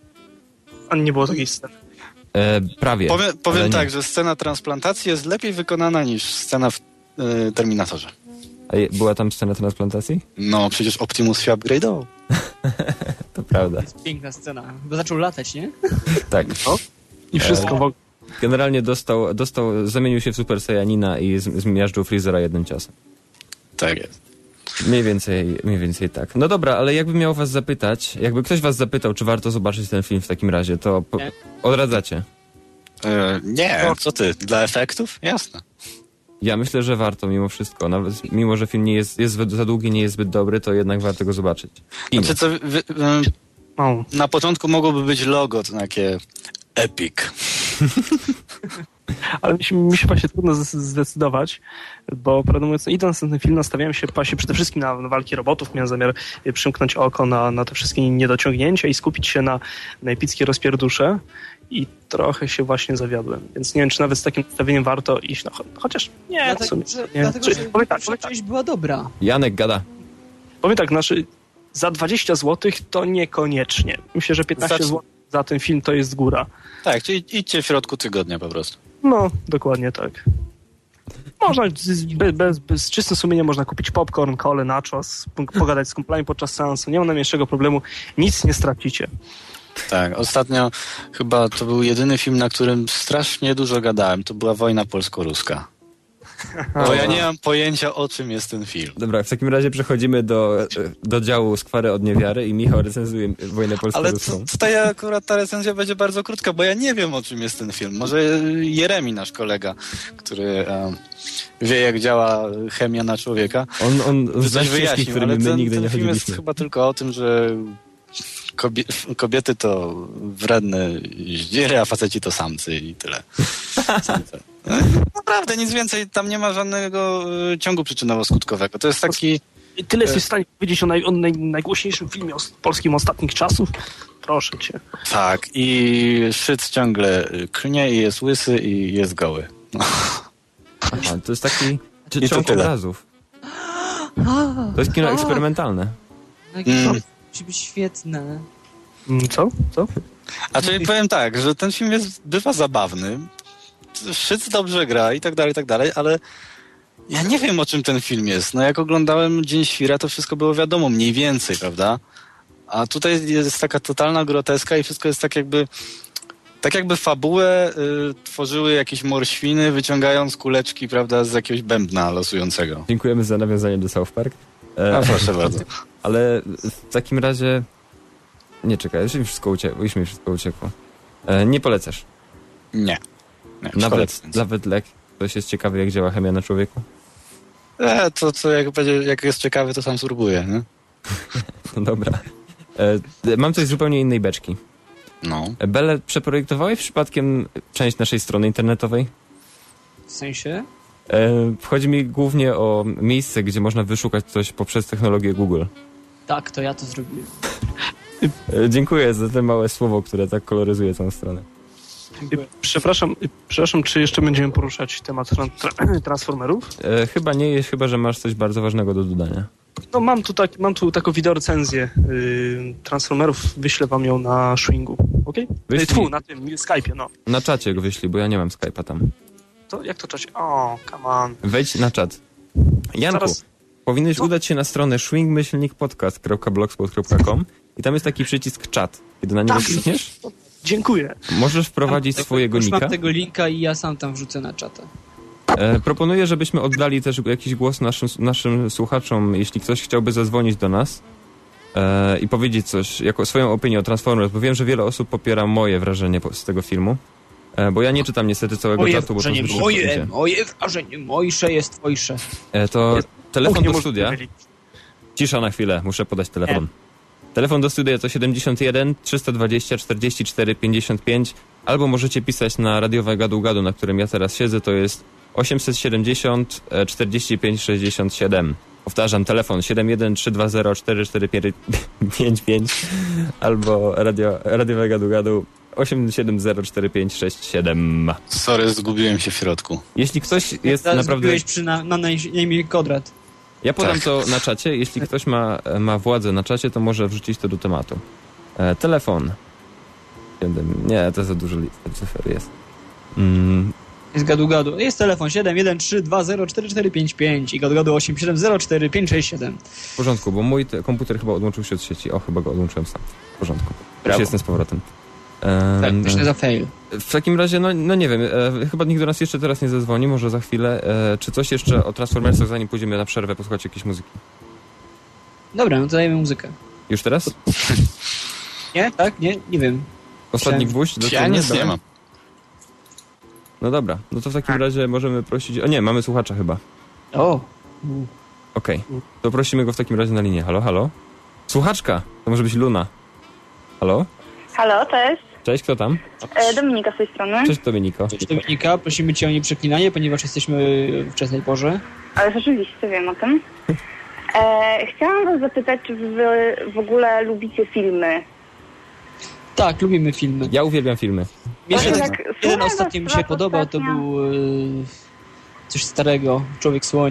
Speaker 5: A nie było takiej sceny.
Speaker 2: E, prawie.
Speaker 4: Powiem,
Speaker 2: ale
Speaker 4: powiem
Speaker 2: nie.
Speaker 4: tak, że scena transplantacji jest lepiej wykonana niż scena w y, Terminatorze.
Speaker 2: A je- była tam scena transplantacji?
Speaker 4: No, przecież Optimus się upgrade'ował.
Speaker 2: To prawda.
Speaker 3: Piękna scena. Bo zaczął latać, nie?
Speaker 2: Tak.
Speaker 5: I wszystko w ogóle.
Speaker 2: Generalnie dostał, dostał, zamienił się w Super Saiyanina i z- zmiażdżył Freezera jednym ciosem.
Speaker 4: Tak jest.
Speaker 2: Mniej więcej, mniej więcej tak. No dobra, ale jakbym miał was zapytać, jakby ktoś was zapytał, czy warto zobaczyć ten film w takim razie, to po,
Speaker 3: Nie.
Speaker 2: odradzacie.
Speaker 4: E, nie, co ty? Dla efektów? Jasne.
Speaker 2: Ja myślę, że warto mimo wszystko. Nawet mimo, że film nie jest, jest zbyt- za długi, nie jest zbyt dobry, to jednak warto go zobaczyć. Kinie.
Speaker 4: Znaczy, co, wy, wy,
Speaker 5: No.
Speaker 4: na początku mogłoby być logo, to takie epic.
Speaker 5: Ale mi się, mi się właśnie trudno zdes- zdecydować, bo prawdę mówiąc, idąc na ten film, nastawiałem się właśnie przede wszystkim na, na walki robotów. Miałem zamiar y, przymknąć oko na, na te wszystkie niedociągnięcia i skupić się na, na epickie rozpierdusze. I trochę się właśnie zawiodłem. Więc nie wiem, czy nawet z takim nastawieniem warto iść. No, cho- chociaż nie, w
Speaker 3: Dlatego,
Speaker 5: sumie.
Speaker 3: że,
Speaker 5: Nie.
Speaker 3: dlatego,
Speaker 5: Czy,
Speaker 3: że
Speaker 5: powiem tak,
Speaker 3: pierwsza
Speaker 5: powiem tak,
Speaker 3: część była dobra.
Speaker 2: Janek gada.
Speaker 5: powiem tak, znaczy za dwadzieścia złotych to niekoniecznie. Myślę, że piętnaście
Speaker 4: Znaczy-
Speaker 5: złotych za ten film to jest góra.
Speaker 4: Tak, czyli idźcie w środku tygodnia po prostu.
Speaker 5: No, dokładnie tak. Można z, bez, bez, bez czystym sumieniem można kupić popcorn, kole, nachos, p- pogadać z kumplami podczas seansu. Nie ma najmniejszego problemu. Nic nie stracicie.
Speaker 4: Tak, ostatnio chyba to był jedyny film, na którym strasznie dużo gadałem. To była Wojna Polsko-Ruska. Bo ja nie mam pojęcia, o czym jest ten film.
Speaker 2: Dobra, w takim razie przechodzimy do, do działu Skwary od Niewiary i Michał recenzuje Wojnę
Speaker 4: Ale
Speaker 2: Polsko-Ruską.
Speaker 4: t- tutaj akurat ta recenzja będzie bardzo krótka, bo ja nie wiem, o czym jest ten film. Może Jeremi, nasz kolega, który e, wie, jak działa chemia na człowieka,
Speaker 2: On, on
Speaker 4: by
Speaker 2: zna
Speaker 4: coś
Speaker 2: ścieżki,
Speaker 4: wyjaśnił,
Speaker 2: którymi
Speaker 4: ale
Speaker 2: my
Speaker 4: ten,
Speaker 2: nigdy
Speaker 4: ten
Speaker 2: nie
Speaker 4: film jest
Speaker 2: chodziliśmy.
Speaker 4: chyba tylko o tym, że kobie kobiety to wredne zdziery, a faceci to samcy i tyle. Samce. Naprawdę, nic więcej, tam nie ma żadnego y, ciągu przyczynowo-skutkowego. To jest taki...
Speaker 5: I tyle jesteś w stanie powiedzieć o, naj, o naj, najgłośniejszym filmie os- polskim ostatnich czasów? Proszę cię.
Speaker 4: Tak, i Szyc ciągle klnie i jest łysy i jest goły. No.
Speaker 2: Aha, to jest taki czy,
Speaker 4: I to
Speaker 2: ciąg
Speaker 4: tyle.
Speaker 2: obrazów. To jest kino eksperymentalne.
Speaker 4: Mm.
Speaker 3: Musi być świetne.
Speaker 5: Mm, Co? Co?
Speaker 4: A czyli powiem tak, że ten film jest, bywa zabawny, Szyc dobrze gra i tak dalej, i tak dalej, ale ja nie wiem, o czym ten film jest. No jak oglądałem Dzień Świra, to wszystko było wiadomo, mniej więcej, prawda? A tutaj jest taka totalna groteska i wszystko jest tak jakby... Tak jakby fabułę y, tworzyły jakieś morświny, wyciągając kuleczki, prawda, z jakiegoś bębna losującego.
Speaker 2: Dziękujemy za nawiązanie do South Park. E,
Speaker 4: A proszę bardzo.
Speaker 2: ale w takim razie... Nie, czekaj, już mi wszystko uciekło. Już mi wszystko uciekło. E, nie polecasz.
Speaker 4: Nie. Nie
Speaker 2: Nawet,
Speaker 4: szkoda.
Speaker 2: nawet lek. Ktoś jest ciekawy, jak działa chemia na człowieku.
Speaker 4: E, to, to jak, będzie, jak jest ciekawy, to sam spróbuję, nie?
Speaker 2: No dobra. E, mam coś z zupełnie innej beczki.
Speaker 4: No.
Speaker 2: Bele, przeprojektowałeś przypadkiem część naszej strony internetowej?
Speaker 3: W sensie?
Speaker 2: E, chodzi mi głównie o miejsce, gdzie można wyszukać coś poprzez technologię Google.
Speaker 3: Tak, to ja to zrobiłem.
Speaker 2: E, dziękuję za te małe słowo, które tak koloryzuje całą stronę.
Speaker 3: Dziękuję.
Speaker 5: Przepraszam, przepraszam, czy jeszcze będziemy poruszać temat tra- Transformerów?
Speaker 2: E, chyba nie jest, chyba że masz coś bardzo ważnego do dodania.
Speaker 5: No mam tu, tak, mam tu taką wideorecenzję yy, Transformerów, wyślę wam ją na Shringu, okej? Okay?
Speaker 2: Wyślij.
Speaker 5: Tfu, na tym Skype'ie, no.
Speaker 2: Na czacie go wyślij, bo ja nie mam Skype'a tam.
Speaker 5: To jak to czacie? O, come on.
Speaker 2: Wejdź na czat. Janku,
Speaker 5: Zaraz.
Speaker 2: powinieneś
Speaker 5: No.
Speaker 2: udać się na stronę swing myślnik podcast kropka blogspot kropka com i tam jest taki przycisk czat. Kiedy na niego
Speaker 5: Tak.
Speaker 2: klikniesz,
Speaker 5: Dziękuję.
Speaker 2: możesz wprowadzić
Speaker 3: Tam-
Speaker 2: swojego
Speaker 3: już
Speaker 2: nika.
Speaker 3: mam tego linka i ja sam tam wrzucę na czata.
Speaker 2: E, proponuję, żebyśmy oddali też jakiś głos naszym, naszym słuchaczom, jeśli ktoś chciałby zadzwonić do nas e, i powiedzieć coś, jako swoją opinię o Transformers, bo wiem, że wiele osób popiera moje wrażenie po, z tego filmu, e, bo ja nie czytam niestety całego
Speaker 3: Moje
Speaker 2: czatu, bo to
Speaker 3: wrażenie,
Speaker 2: zbyt
Speaker 3: moje,
Speaker 2: szybko idzie.
Speaker 3: moje wrażenie, mojsze jest twojsze.
Speaker 2: E, to telefon
Speaker 5: Kuchnię
Speaker 2: do
Speaker 5: można
Speaker 2: studia.
Speaker 5: mylić.
Speaker 2: Cisza na chwilę, muszę podać telefon. Telefon do studia to siedemdziesiąt jeden trzysta dwadzieścia czterdzieści cztery pięćdziesiąt pięć, albo możecie pisać na radiowe gadu gadu, na którym ja teraz siedzę, to jest osiemset siedemdziesiąt czterdzieści pięć sześćdziesiąt siedem. Powtarzam, telefon siedem jeden trzy dwa zero cztery cztery pięć pięć albo radio, radiowe gadu gadu osiem siedem zero cztery pięć sześć siedem.
Speaker 4: Sorry, zgubiłem się w środku.
Speaker 2: Jeśli ktoś jest
Speaker 3: Teraz
Speaker 2: naprawdę...
Speaker 3: zrobiłeś przy na, na, na imię Kodrat.
Speaker 2: Ja podam
Speaker 4: Tak.
Speaker 2: to na czacie. Jeśli ktoś ma, ma władzę na czacie, to może wrzucić to do tematu. E, telefon. Nie, to za dużo cyfer jest. Mm,
Speaker 3: Jest gadu gadu. Jest telefon siedem jeden trzy dwa zero cztery cztery pięć pięć i gadu gadu osiem siedem zero cztery pięć sześć siedem.
Speaker 2: w porządku, bo mój te, komputer chyba odłączył się od sieci. O, chyba go odłączyłem sam. W porządku. Już
Speaker 3: Brawo.
Speaker 2: jestem z powrotem. E,
Speaker 3: Tak, myślę za fail.
Speaker 2: w takim razie, no, no nie wiem, e, chyba nikt do nas jeszcze teraz nie zadzwoni, może za chwilę. E, czy coś jeszcze o Transformersach, zanim pójdziemy na przerwę, posłuchać jakiejś muzyki?
Speaker 3: Dobra, no to dajemy muzykę.
Speaker 2: Już teraz?
Speaker 3: Nie? Tak? Nie? Nie wiem.
Speaker 2: Ostatni
Speaker 3: Chciałem-
Speaker 2: gwóźdź? Do
Speaker 4: Ja
Speaker 2: trumny?
Speaker 4: nic nie
Speaker 2: Dawaj.
Speaker 4: mam.
Speaker 2: No dobra, no to w takim razie możemy prosić... O nie, mamy słuchacza chyba.
Speaker 3: O!
Speaker 2: Okej, to prosimy go w takim razie na linię. Halo, halo? Słuchaczka! To może być Luna. Halo?
Speaker 6: Halo, cześć.
Speaker 2: Cześć, kto tam?
Speaker 6: E, Dominika z tej strony.
Speaker 2: Cześć Dominiko.
Speaker 3: Cześć Dominika, prosimy Cię o nieprzeklinanie, ponieważ jesteśmy w wczesnej porze.
Speaker 6: Ale rzeczywiście wiem o tym. E, chciałam was zapytać, czy wy w ogóle lubicie filmy?
Speaker 3: Tak, lubimy filmy.
Speaker 2: Ja uwielbiam filmy.
Speaker 3: Mnie się
Speaker 6: Właśnie
Speaker 3: tak,
Speaker 6: tak
Speaker 3: jeden
Speaker 6: słucham
Speaker 3: ostatnio mi
Speaker 6: was
Speaker 3: się podobał, to
Speaker 6: ostatnio.
Speaker 3: był e, coś starego, Człowiek Słoń.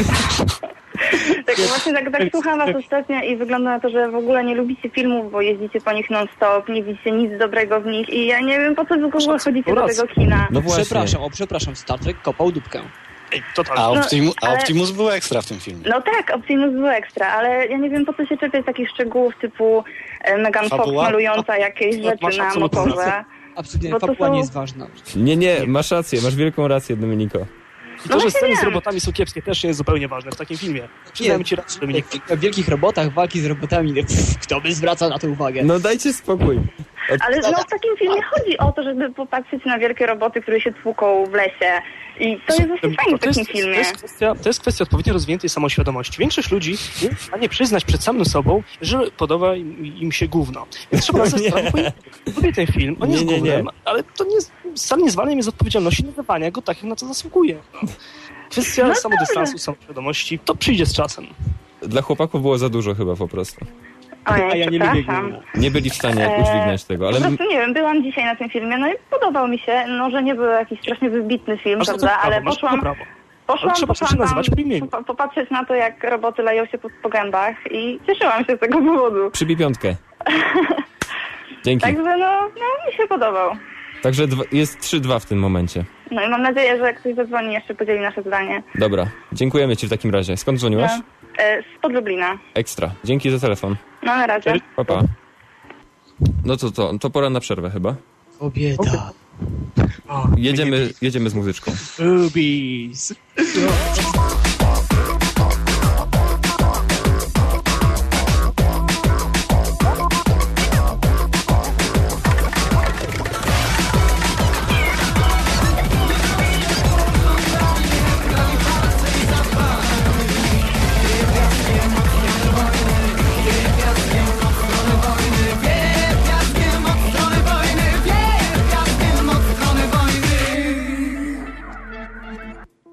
Speaker 6: Tak właśnie tak, tak słucham was ostatnio i wygląda na to, że w ogóle nie lubicie filmów, bo jeździcie po nich non-stop, nie widzicie nic dobrego w nich i ja nie wiem, po co wy w ogóle chodzicie do tego kina.
Speaker 2: No właśnie.
Speaker 3: Przepraszam, o przepraszam, Star Trek kopał dupkę.
Speaker 5: Ej, totalnie.
Speaker 4: A, Optimu, a
Speaker 6: ale-
Speaker 4: Optimus był ekstra w tym filmie.
Speaker 6: No tak, Optimus był ekstra, ale ja nie wiem, po co się czepiać takich szczegółów typu e, Megan Fox
Speaker 4: Fabuła?
Speaker 6: malująca jakieś
Speaker 5: Masz
Speaker 6: rzeczy na
Speaker 5: absolutną
Speaker 6: motorze.
Speaker 5: rację.
Speaker 3: Absolutnie,
Speaker 6: Bo to
Speaker 3: fabuła
Speaker 6: są-
Speaker 3: nie jest ważna.
Speaker 2: Nie, nie, masz rację, masz wielką rację, Dominiko.
Speaker 5: I to, że
Speaker 6: właśnie
Speaker 5: sceny z
Speaker 6: wiem.
Speaker 5: robotami są kiepskie, też nie jest zupełnie ważne w takim filmie. Przyznajmy ci rację, Dominik.
Speaker 3: W wielkich robotach, walki z robotami, pff, kto by zwracał na to uwagę?
Speaker 2: No dajcie spokój.
Speaker 6: Ale no, w takim filmie chodzi o to, żeby popatrzeć na wielkie roboty, które się tłuką w lesie. I to jest właśnie fajne w
Speaker 5: To jest,
Speaker 6: takim
Speaker 5: to,
Speaker 6: filmie.
Speaker 5: jest kwestia, to jest kwestia odpowiednio rozwiniętej samoświadomości. Większość ludzi nie jest w stanie przyznać przed samym sobą, że podoba im, im się gówno. Więc trzeba sobie sprawę powiedzieć, lubię ten film, on
Speaker 2: Nie,
Speaker 5: jest
Speaker 2: nie, nie.
Speaker 5: gównem, ale to nie, wcale nie zwalnia mnie z odpowiedzialności nazywania go takim, na co zasługuje. No. Kwestia
Speaker 6: No
Speaker 5: samodystansu,
Speaker 6: dobrze.
Speaker 5: samoświadomości, to przyjdzie z czasem.
Speaker 2: Dla chłopaków było za dużo chyba po prostu.
Speaker 6: Ojej,
Speaker 3: A ja nie lubię
Speaker 6: przepraszam.
Speaker 3: gówna.
Speaker 2: Nie byli w stanie
Speaker 6: Eee,
Speaker 2: udźwignąć tego, ale
Speaker 6: Po prostu nie wiem, byłam dzisiaj na tym filmie, no i podobał mi się, no że nie był jakiś strasznie wybitny film,
Speaker 5: Masz na to
Speaker 6: prawda,
Speaker 5: prawo,
Speaker 6: ale
Speaker 5: masz na to
Speaker 6: poszłam,
Speaker 5: prawo.
Speaker 6: poszłam,
Speaker 5: Ale trzeba
Speaker 6: poszłam
Speaker 5: się nazywać
Speaker 6: tam
Speaker 5: po imieniu.
Speaker 6: po- popatrzeć na to, jak roboty leją się po, po gębach i cieszyłam się z tego powodu.
Speaker 2: przybij piątkę. Dzięki.
Speaker 6: Także no, no mi się podobał.
Speaker 2: Także dwa, jest trzy dwa w tym momencie.
Speaker 6: No i mam nadzieję, że ktoś zadzwoni i jeszcze podzieli nasze zdanie.
Speaker 2: Dobra, dziękujemy ci w takim razie. Skąd dzwoniłaś?
Speaker 6: No, e, spod Lublina.
Speaker 2: Ekstra. Dzięki za telefon.
Speaker 6: No na razie.
Speaker 2: Pa, pa. No to, to, to pora na przerwę chyba.
Speaker 3: Kobieta.
Speaker 5: O,
Speaker 2: Jedziemy, jedziemy z muzyczką.
Speaker 3: Boobies.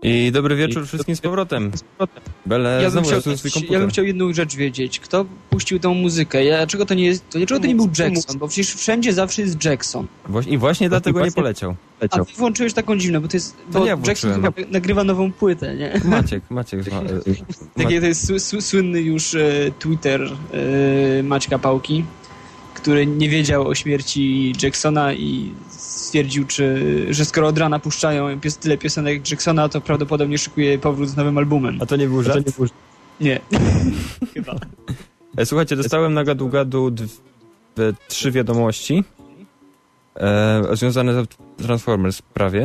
Speaker 2: I dobry wieczór wszystkim z powrotem. Bele,
Speaker 3: Ja bym,
Speaker 2: znowu
Speaker 3: chciał,
Speaker 2: swój komputer.
Speaker 3: ja bym chciał jedną rzecz wiedzieć. Kto puścił tą muzykę? Ja, dlaczego to nie jest, to, dlaczego to nie był Jackson? Bo przecież wszędzie zawsze jest Jackson.
Speaker 2: Właśnie, I właśnie dlatego
Speaker 5: właśnie-
Speaker 2: nie poleciał.
Speaker 3: A ty włączyłeś taką dziwną, bo to jest...
Speaker 2: To
Speaker 3: bo
Speaker 2: ja
Speaker 3: Jackson
Speaker 2: włączyłem.
Speaker 3: chyba nagrywa nową płytę, nie?
Speaker 2: Maciek, Maciek. Ma,
Speaker 3: Taki to jest sły- sły- słynny już e, Twitter e, Maćka Pałki, który nie wiedział o śmierci Jacksona i stwierdził, czy, że skoro od rana puszczają pies, tyle piosenek Jacksona, to prawdopodobnie szykuje powrót z nowym albumem.
Speaker 2: A to nie był żart?
Speaker 3: Nie. Chyba.
Speaker 2: E, Słuchajcie, dostałem na gadu gadu dw- dwie, trzy wiadomości e, związane z Transformers prawie.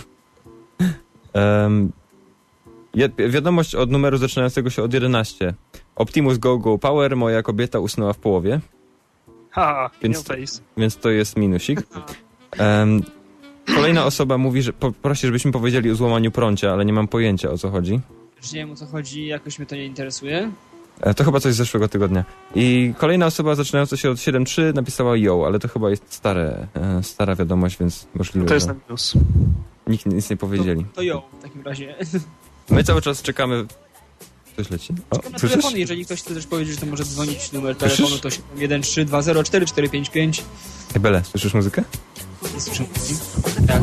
Speaker 2: Um, jed, wiadomość od numeru zaczynającego się od jedenaście. Optimus Go Go Power, moja kobieta usnęła w połowie,
Speaker 5: Ha,
Speaker 2: Więc
Speaker 5: Więc
Speaker 2: to-
Speaker 5: face.
Speaker 2: więc to jest minusik. Um, kolejna osoba mówi, że po, prosi, żebyśmy powiedzieli o złamaniu prącia, ale nie mam pojęcia, o co chodzi.
Speaker 3: Nie wiem, o co chodzi, jakoś mnie to nie interesuje.
Speaker 2: E, To chyba coś z zeszłego tygodnia. I kolejna osoba zaczynająca się od siedem trzy napisała yo, ale to chyba jest stare, e, stara wiadomość, więc możliwe,
Speaker 5: To jest
Speaker 2: że
Speaker 5: na minus.
Speaker 2: nikt nic nie powiedzieli.
Speaker 3: To ją w takim razie.
Speaker 2: My cały czas czekamy... Coś leci? O,
Speaker 3: Czekam na
Speaker 2: słyszysz?
Speaker 3: telefony, jeżeli ktoś chce coś powiedzieć, to może dzwonić. Numer telefonu to siedem jeden trzy dwa zero cztery cztery pięć pięć.
Speaker 2: Ej, Bele, słyszysz muzykę?
Speaker 3: Nie słyszę. Tak.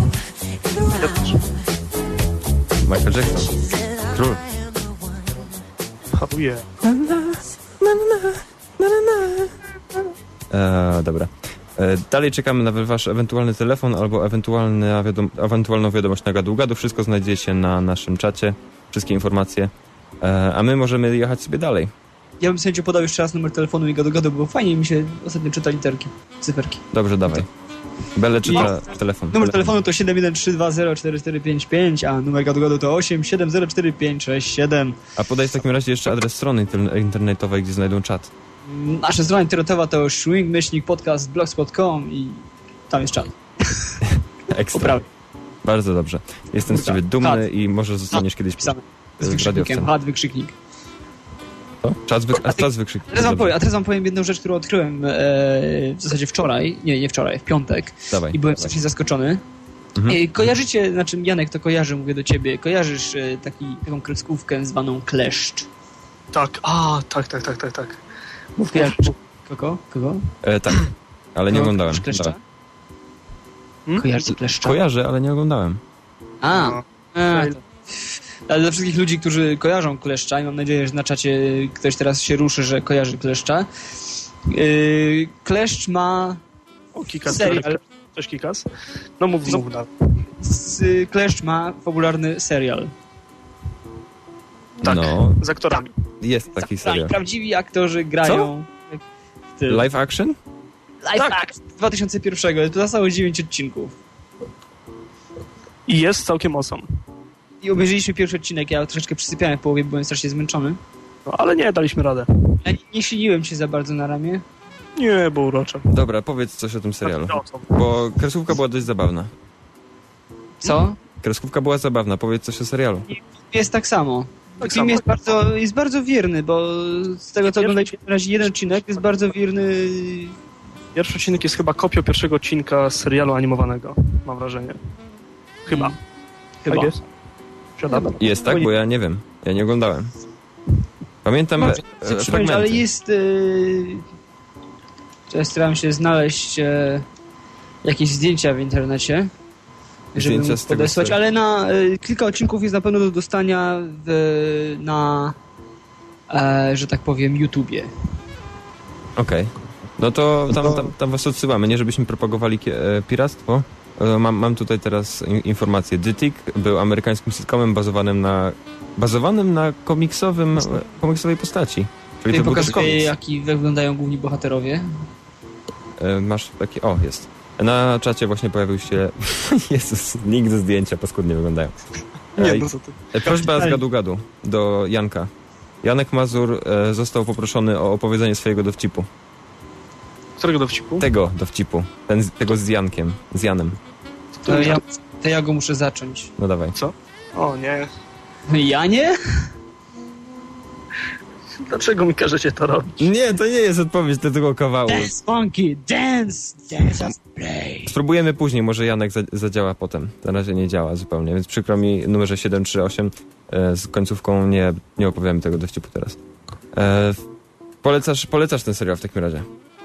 Speaker 2: Michael Jackson. Król.
Speaker 5: Oh yeah.
Speaker 2: E, dobra. E, dalej czekamy na wasz ewentualny telefon albo ewentualny, wiadom ewentualną wiadomość na gadu gadu. Wszystko znajdziecie na naszym czacie. Wszystkie informacje. E, a my możemy jechać sobie dalej.
Speaker 3: Ja bym sobie podał jeszcze raz numer telefonu i gadu-gadu, bo fajnie mi się ostatnio czyta literki, cyferki.
Speaker 2: Dobrze, dawaj. Bele czyta telefon.
Speaker 3: Numer telefonu to siedem jeden trzy dwa zero cztery cztery pięć pięć, a numer gadu-gadu to osiem siedem zero cztery pięć sześć siedem.
Speaker 2: A podaj w takim razie jeszcze adres strony inter- internetowej, gdzie znajdą czat.
Speaker 3: Nasza strona internetowa to swing myślnik podcast blogspot kropka com i tam jest czat.
Speaker 2: Ekstra.
Speaker 3: Poprawię.
Speaker 2: Bardzo dobrze. Jestem z ciebie dumny
Speaker 3: Czat.
Speaker 2: i może zostaniesz kiedyś
Speaker 3: Pisane. Z
Speaker 2: w
Speaker 3: wykrzyknikiem,
Speaker 2: radiowcem.
Speaker 3: had wykrzyknik.
Speaker 2: Co? Czas, wy- a czas wykrzyk.
Speaker 3: A teraz, wam powiem, a teraz wam powiem jedną rzecz, którą odkryłem e, w zasadzie wczoraj, nie, nie wczoraj, w piątek.
Speaker 2: Dawaj.
Speaker 3: I byłem
Speaker 2: dawaj.
Speaker 3: strasznie zaskoczony.
Speaker 2: Mhm.
Speaker 3: E, kojarzycie, znaczy Janek to kojarzy, mówię do ciebie, kojarzysz e, taki, taką kreskówkę zwaną Kleszcz?
Speaker 5: Tak, a, tak, tak, tak, tak, tak.
Speaker 3: Mów, kojarzysz? Kogo? Kogo?
Speaker 2: E, tak, ale nie
Speaker 3: Kogo?
Speaker 2: oglądałem.
Speaker 3: Kleszcza?
Speaker 2: Dawaj.
Speaker 5: Hmm?
Speaker 3: Kojarzysz Kleszcza?
Speaker 2: Kojarzę, ale nie oglądałem.
Speaker 3: A,
Speaker 5: No.
Speaker 3: a to. Ale dla wszystkich ludzi, którzy kojarzą Kleszcza i mam nadzieję, że na czacie ktoś teraz się ruszy, że kojarzy Kleszcza. Yy, Kleszcz ma
Speaker 5: O, Kikas.
Speaker 3: serial.
Speaker 5: Cześć, Kikas. No mów,
Speaker 3: No.
Speaker 5: mów dalej.
Speaker 3: Z, Kleszcz ma popularny serial.
Speaker 5: Tak,
Speaker 2: No,
Speaker 5: z aktorami.
Speaker 2: jest taki serial.
Speaker 3: Prawdziwi aktorzy grają w tym.
Speaker 2: Live action?
Speaker 3: Live
Speaker 5: Tak.
Speaker 3: Act z dwa tysiące pierwszego. To zostało dziewięć odcinków.
Speaker 5: I jest całkiem awesome.
Speaker 3: I obejrzeliśmy pierwszy odcinek. Ja troszeczkę przysypiałem w połowie, byłem strasznie zmęczony.
Speaker 5: No, ale nie, daliśmy radę.
Speaker 3: Ja nie, nie siliłem się za bardzo na ramię.
Speaker 5: Nie, było urocze.
Speaker 2: Dobra, powiedz coś o tym serialu. Bo kreskówka była dość zabawna.
Speaker 3: Co?
Speaker 2: Kreskówka była zabawna, powiedz coś o serialu.
Speaker 3: Jest tak samo.
Speaker 5: Tak
Speaker 3: Film
Speaker 5: samo.
Speaker 3: jest bardzo, jest bardzo wierny, bo z tego co oglądaliśmy na razie jeden odcinek jest bardzo wierny.
Speaker 5: Pierwszy odcinek jest chyba kopią pierwszego odcinka serialu animowanego, mam wrażenie. Chyba.
Speaker 3: Chyba.
Speaker 5: Tak jest? Siadam.
Speaker 2: Jest tak? Bo ja nie wiem. Ja nie oglądałem. Pamiętam
Speaker 3: Może
Speaker 2: e,
Speaker 3: się
Speaker 2: e,
Speaker 3: przypomnieć,
Speaker 2: fragmenty.
Speaker 3: ale jest. Yy... Ja staram się znaleźć e, jakieś zdjęcia w internecie, żeby
Speaker 2: Zdjęcia
Speaker 3: móc
Speaker 2: z tego
Speaker 3: podesłać,
Speaker 2: serialu.
Speaker 3: ale na e, kilka odcinków jest na pewno do dostania w, na, e, że tak powiem, YouTubie.
Speaker 2: Okej. No to tam, tam, tam was odsyłamy, nie żebyśmy propagowali kie- e, piractwo. E, mam, mam tutaj teraz in, informację. Dytik był amerykańskim sitcomem bazowanym na bazowanym na komiksowym, e, komiksowej postaci. Czyli to był też
Speaker 3: Pokazuję,
Speaker 2: komiks.
Speaker 3: jaki wyglądają główni bohaterowie.
Speaker 2: E, masz taki... O, jest. Na czacie właśnie pojawił się... Jezus, link do zdjęcia, paskudnie wyglądają.
Speaker 5: Nie,
Speaker 2: Ej,
Speaker 5: no co ty.
Speaker 2: e, prośba z gadu-gadu do Janka. Janek Mazur e, został poproszony o opowiedzenie swojego dowcipu.
Speaker 5: Którego dowcipu?
Speaker 2: Tego dowcipu. Ten, z- tego z Jankiem. Z Janem.
Speaker 3: To ja, to ja go muszę zacząć.
Speaker 2: No dawaj.
Speaker 5: O nie.
Speaker 3: Ja nie?
Speaker 5: Dlaczego mi każecie to robić?
Speaker 2: Nie, to nie jest odpowiedź do tego kawału.
Speaker 3: Dance, funky, dance, dance and play.
Speaker 2: Spróbujemy później, może Janek za- zadziała potem. Na razie nie działa zupełnie, więc przykro mi, numerze siedem trzy osiem e, z końcówką nie, nie opowiemy tego dowcipu teraz. E, polecasz, polecasz ten serial w takim razie?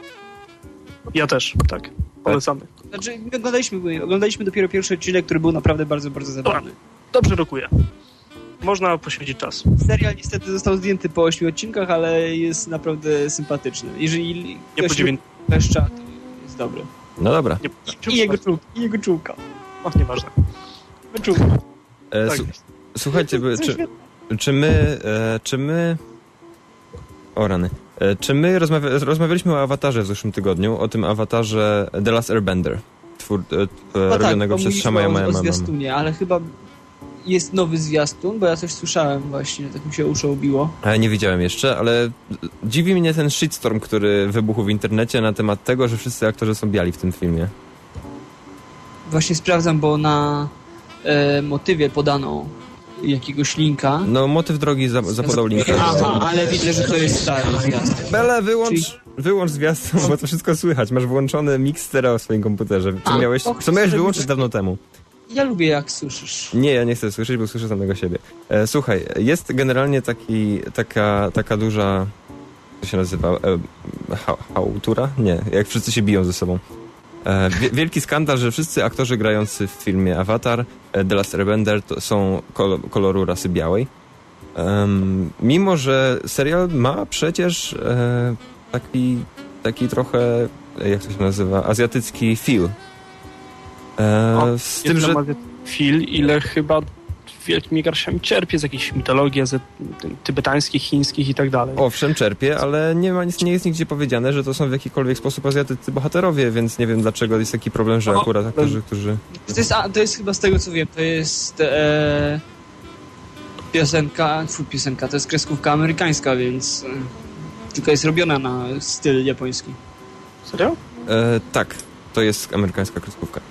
Speaker 5: Ja też, tak. Polecamy.
Speaker 3: Znaczy, my oglądaliśmy, oglądaliśmy dopiero pierwszy odcinek, który był naprawdę bardzo, bardzo zabawny.
Speaker 5: Dobrze rokuje. Można poświęcić czas.
Speaker 3: Serial niestety został zdjęty po ośmiu odcinkach, ale jest naprawdę sympatyczny. Jeżeli
Speaker 5: Nie
Speaker 3: ktoś
Speaker 5: podziwię.
Speaker 3: weszcza, to jest dobry.
Speaker 2: No dobra.
Speaker 5: Nie,
Speaker 3: I jego czułka. I jego czułka.
Speaker 5: O, nieważne.
Speaker 3: Wyczułka.
Speaker 2: E,
Speaker 5: Tak
Speaker 2: su-
Speaker 5: jest.
Speaker 2: słuchajcie, by, czy, czy my... E, czy my... O rany. E, czy my rozmawia, rozmawialiśmy o Awatarze w zeszłym tygodniu, o tym Awatarze The Last Airbender, twór, e,
Speaker 3: No
Speaker 2: robionego
Speaker 3: tak,
Speaker 2: przez Shyamala
Speaker 3: o, o
Speaker 2: Mama.
Speaker 3: zwiastunie, ale chyba jest nowy zwiastun, bo ja coś słyszałem właśnie, tak mi się uszy obiło.
Speaker 2: E, nie widziałem jeszcze, ale dziwi mnie ten shitstorm, który wybuchł w internecie na temat tego, że wszyscy aktorzy są biali w tym filmie.
Speaker 3: Właśnie sprawdzam, bo na e, motywie podano jakiegoś linka.
Speaker 2: No, motyw drogi za, zapodał linkę.
Speaker 3: Aha, ale widzę, że to jest stary zwiastun.
Speaker 2: Bele, wyłącz,
Speaker 3: Czyli-
Speaker 2: wyłącz zwiastun, bo to wszystko słychać. Masz włączony mix stereo w swoim komputerze. Co
Speaker 3: A,
Speaker 2: miałeś,
Speaker 3: to
Speaker 2: co miałeś
Speaker 3: chcę,
Speaker 2: wyłączyć
Speaker 3: żeby-
Speaker 2: dawno temu?
Speaker 3: Ja lubię, jak słyszysz.
Speaker 2: Nie, ja nie chcę słyszeć, bo słyszę samego siebie. E, słuchaj, jest generalnie taki, taka, taka duża... Co się nazywa? E, ha, hałtura? Nie, jak wszyscy się biją ze sobą. E, wie, wielki skandal, że wszyscy aktorzy grający w filmie Avatar, e, The Last Airbender, to są kol, koloru rasy białej. Um, mimo, że serial ma przecież e, taki, taki trochę, jak to się nazywa, azjatycki feel. E,
Speaker 5: O,
Speaker 2: z tym, że...
Speaker 5: Film, ile chyba wielkimi garściami czerpie z jakichś mitologii z tybetańskich, chińskich i tak dalej.
Speaker 2: Owszem, czerpie, ale nie, ma, nie jest nigdzie powiedziane, że to są w jakikolwiek sposób azjatyccy bohaterowie, więc nie wiem, dlaczego jest taki problem, że
Speaker 5: No,
Speaker 2: akurat aktorzy, którzy...
Speaker 3: To jest, a, to jest chyba z tego, co wiem, to jest e, piosenka, fu, piosenka, to jest kreskówka amerykańska, więc e, tylko jest robiona na styl japoński.
Speaker 5: Serio?
Speaker 2: E, tak, to jest amerykańska kreskówka.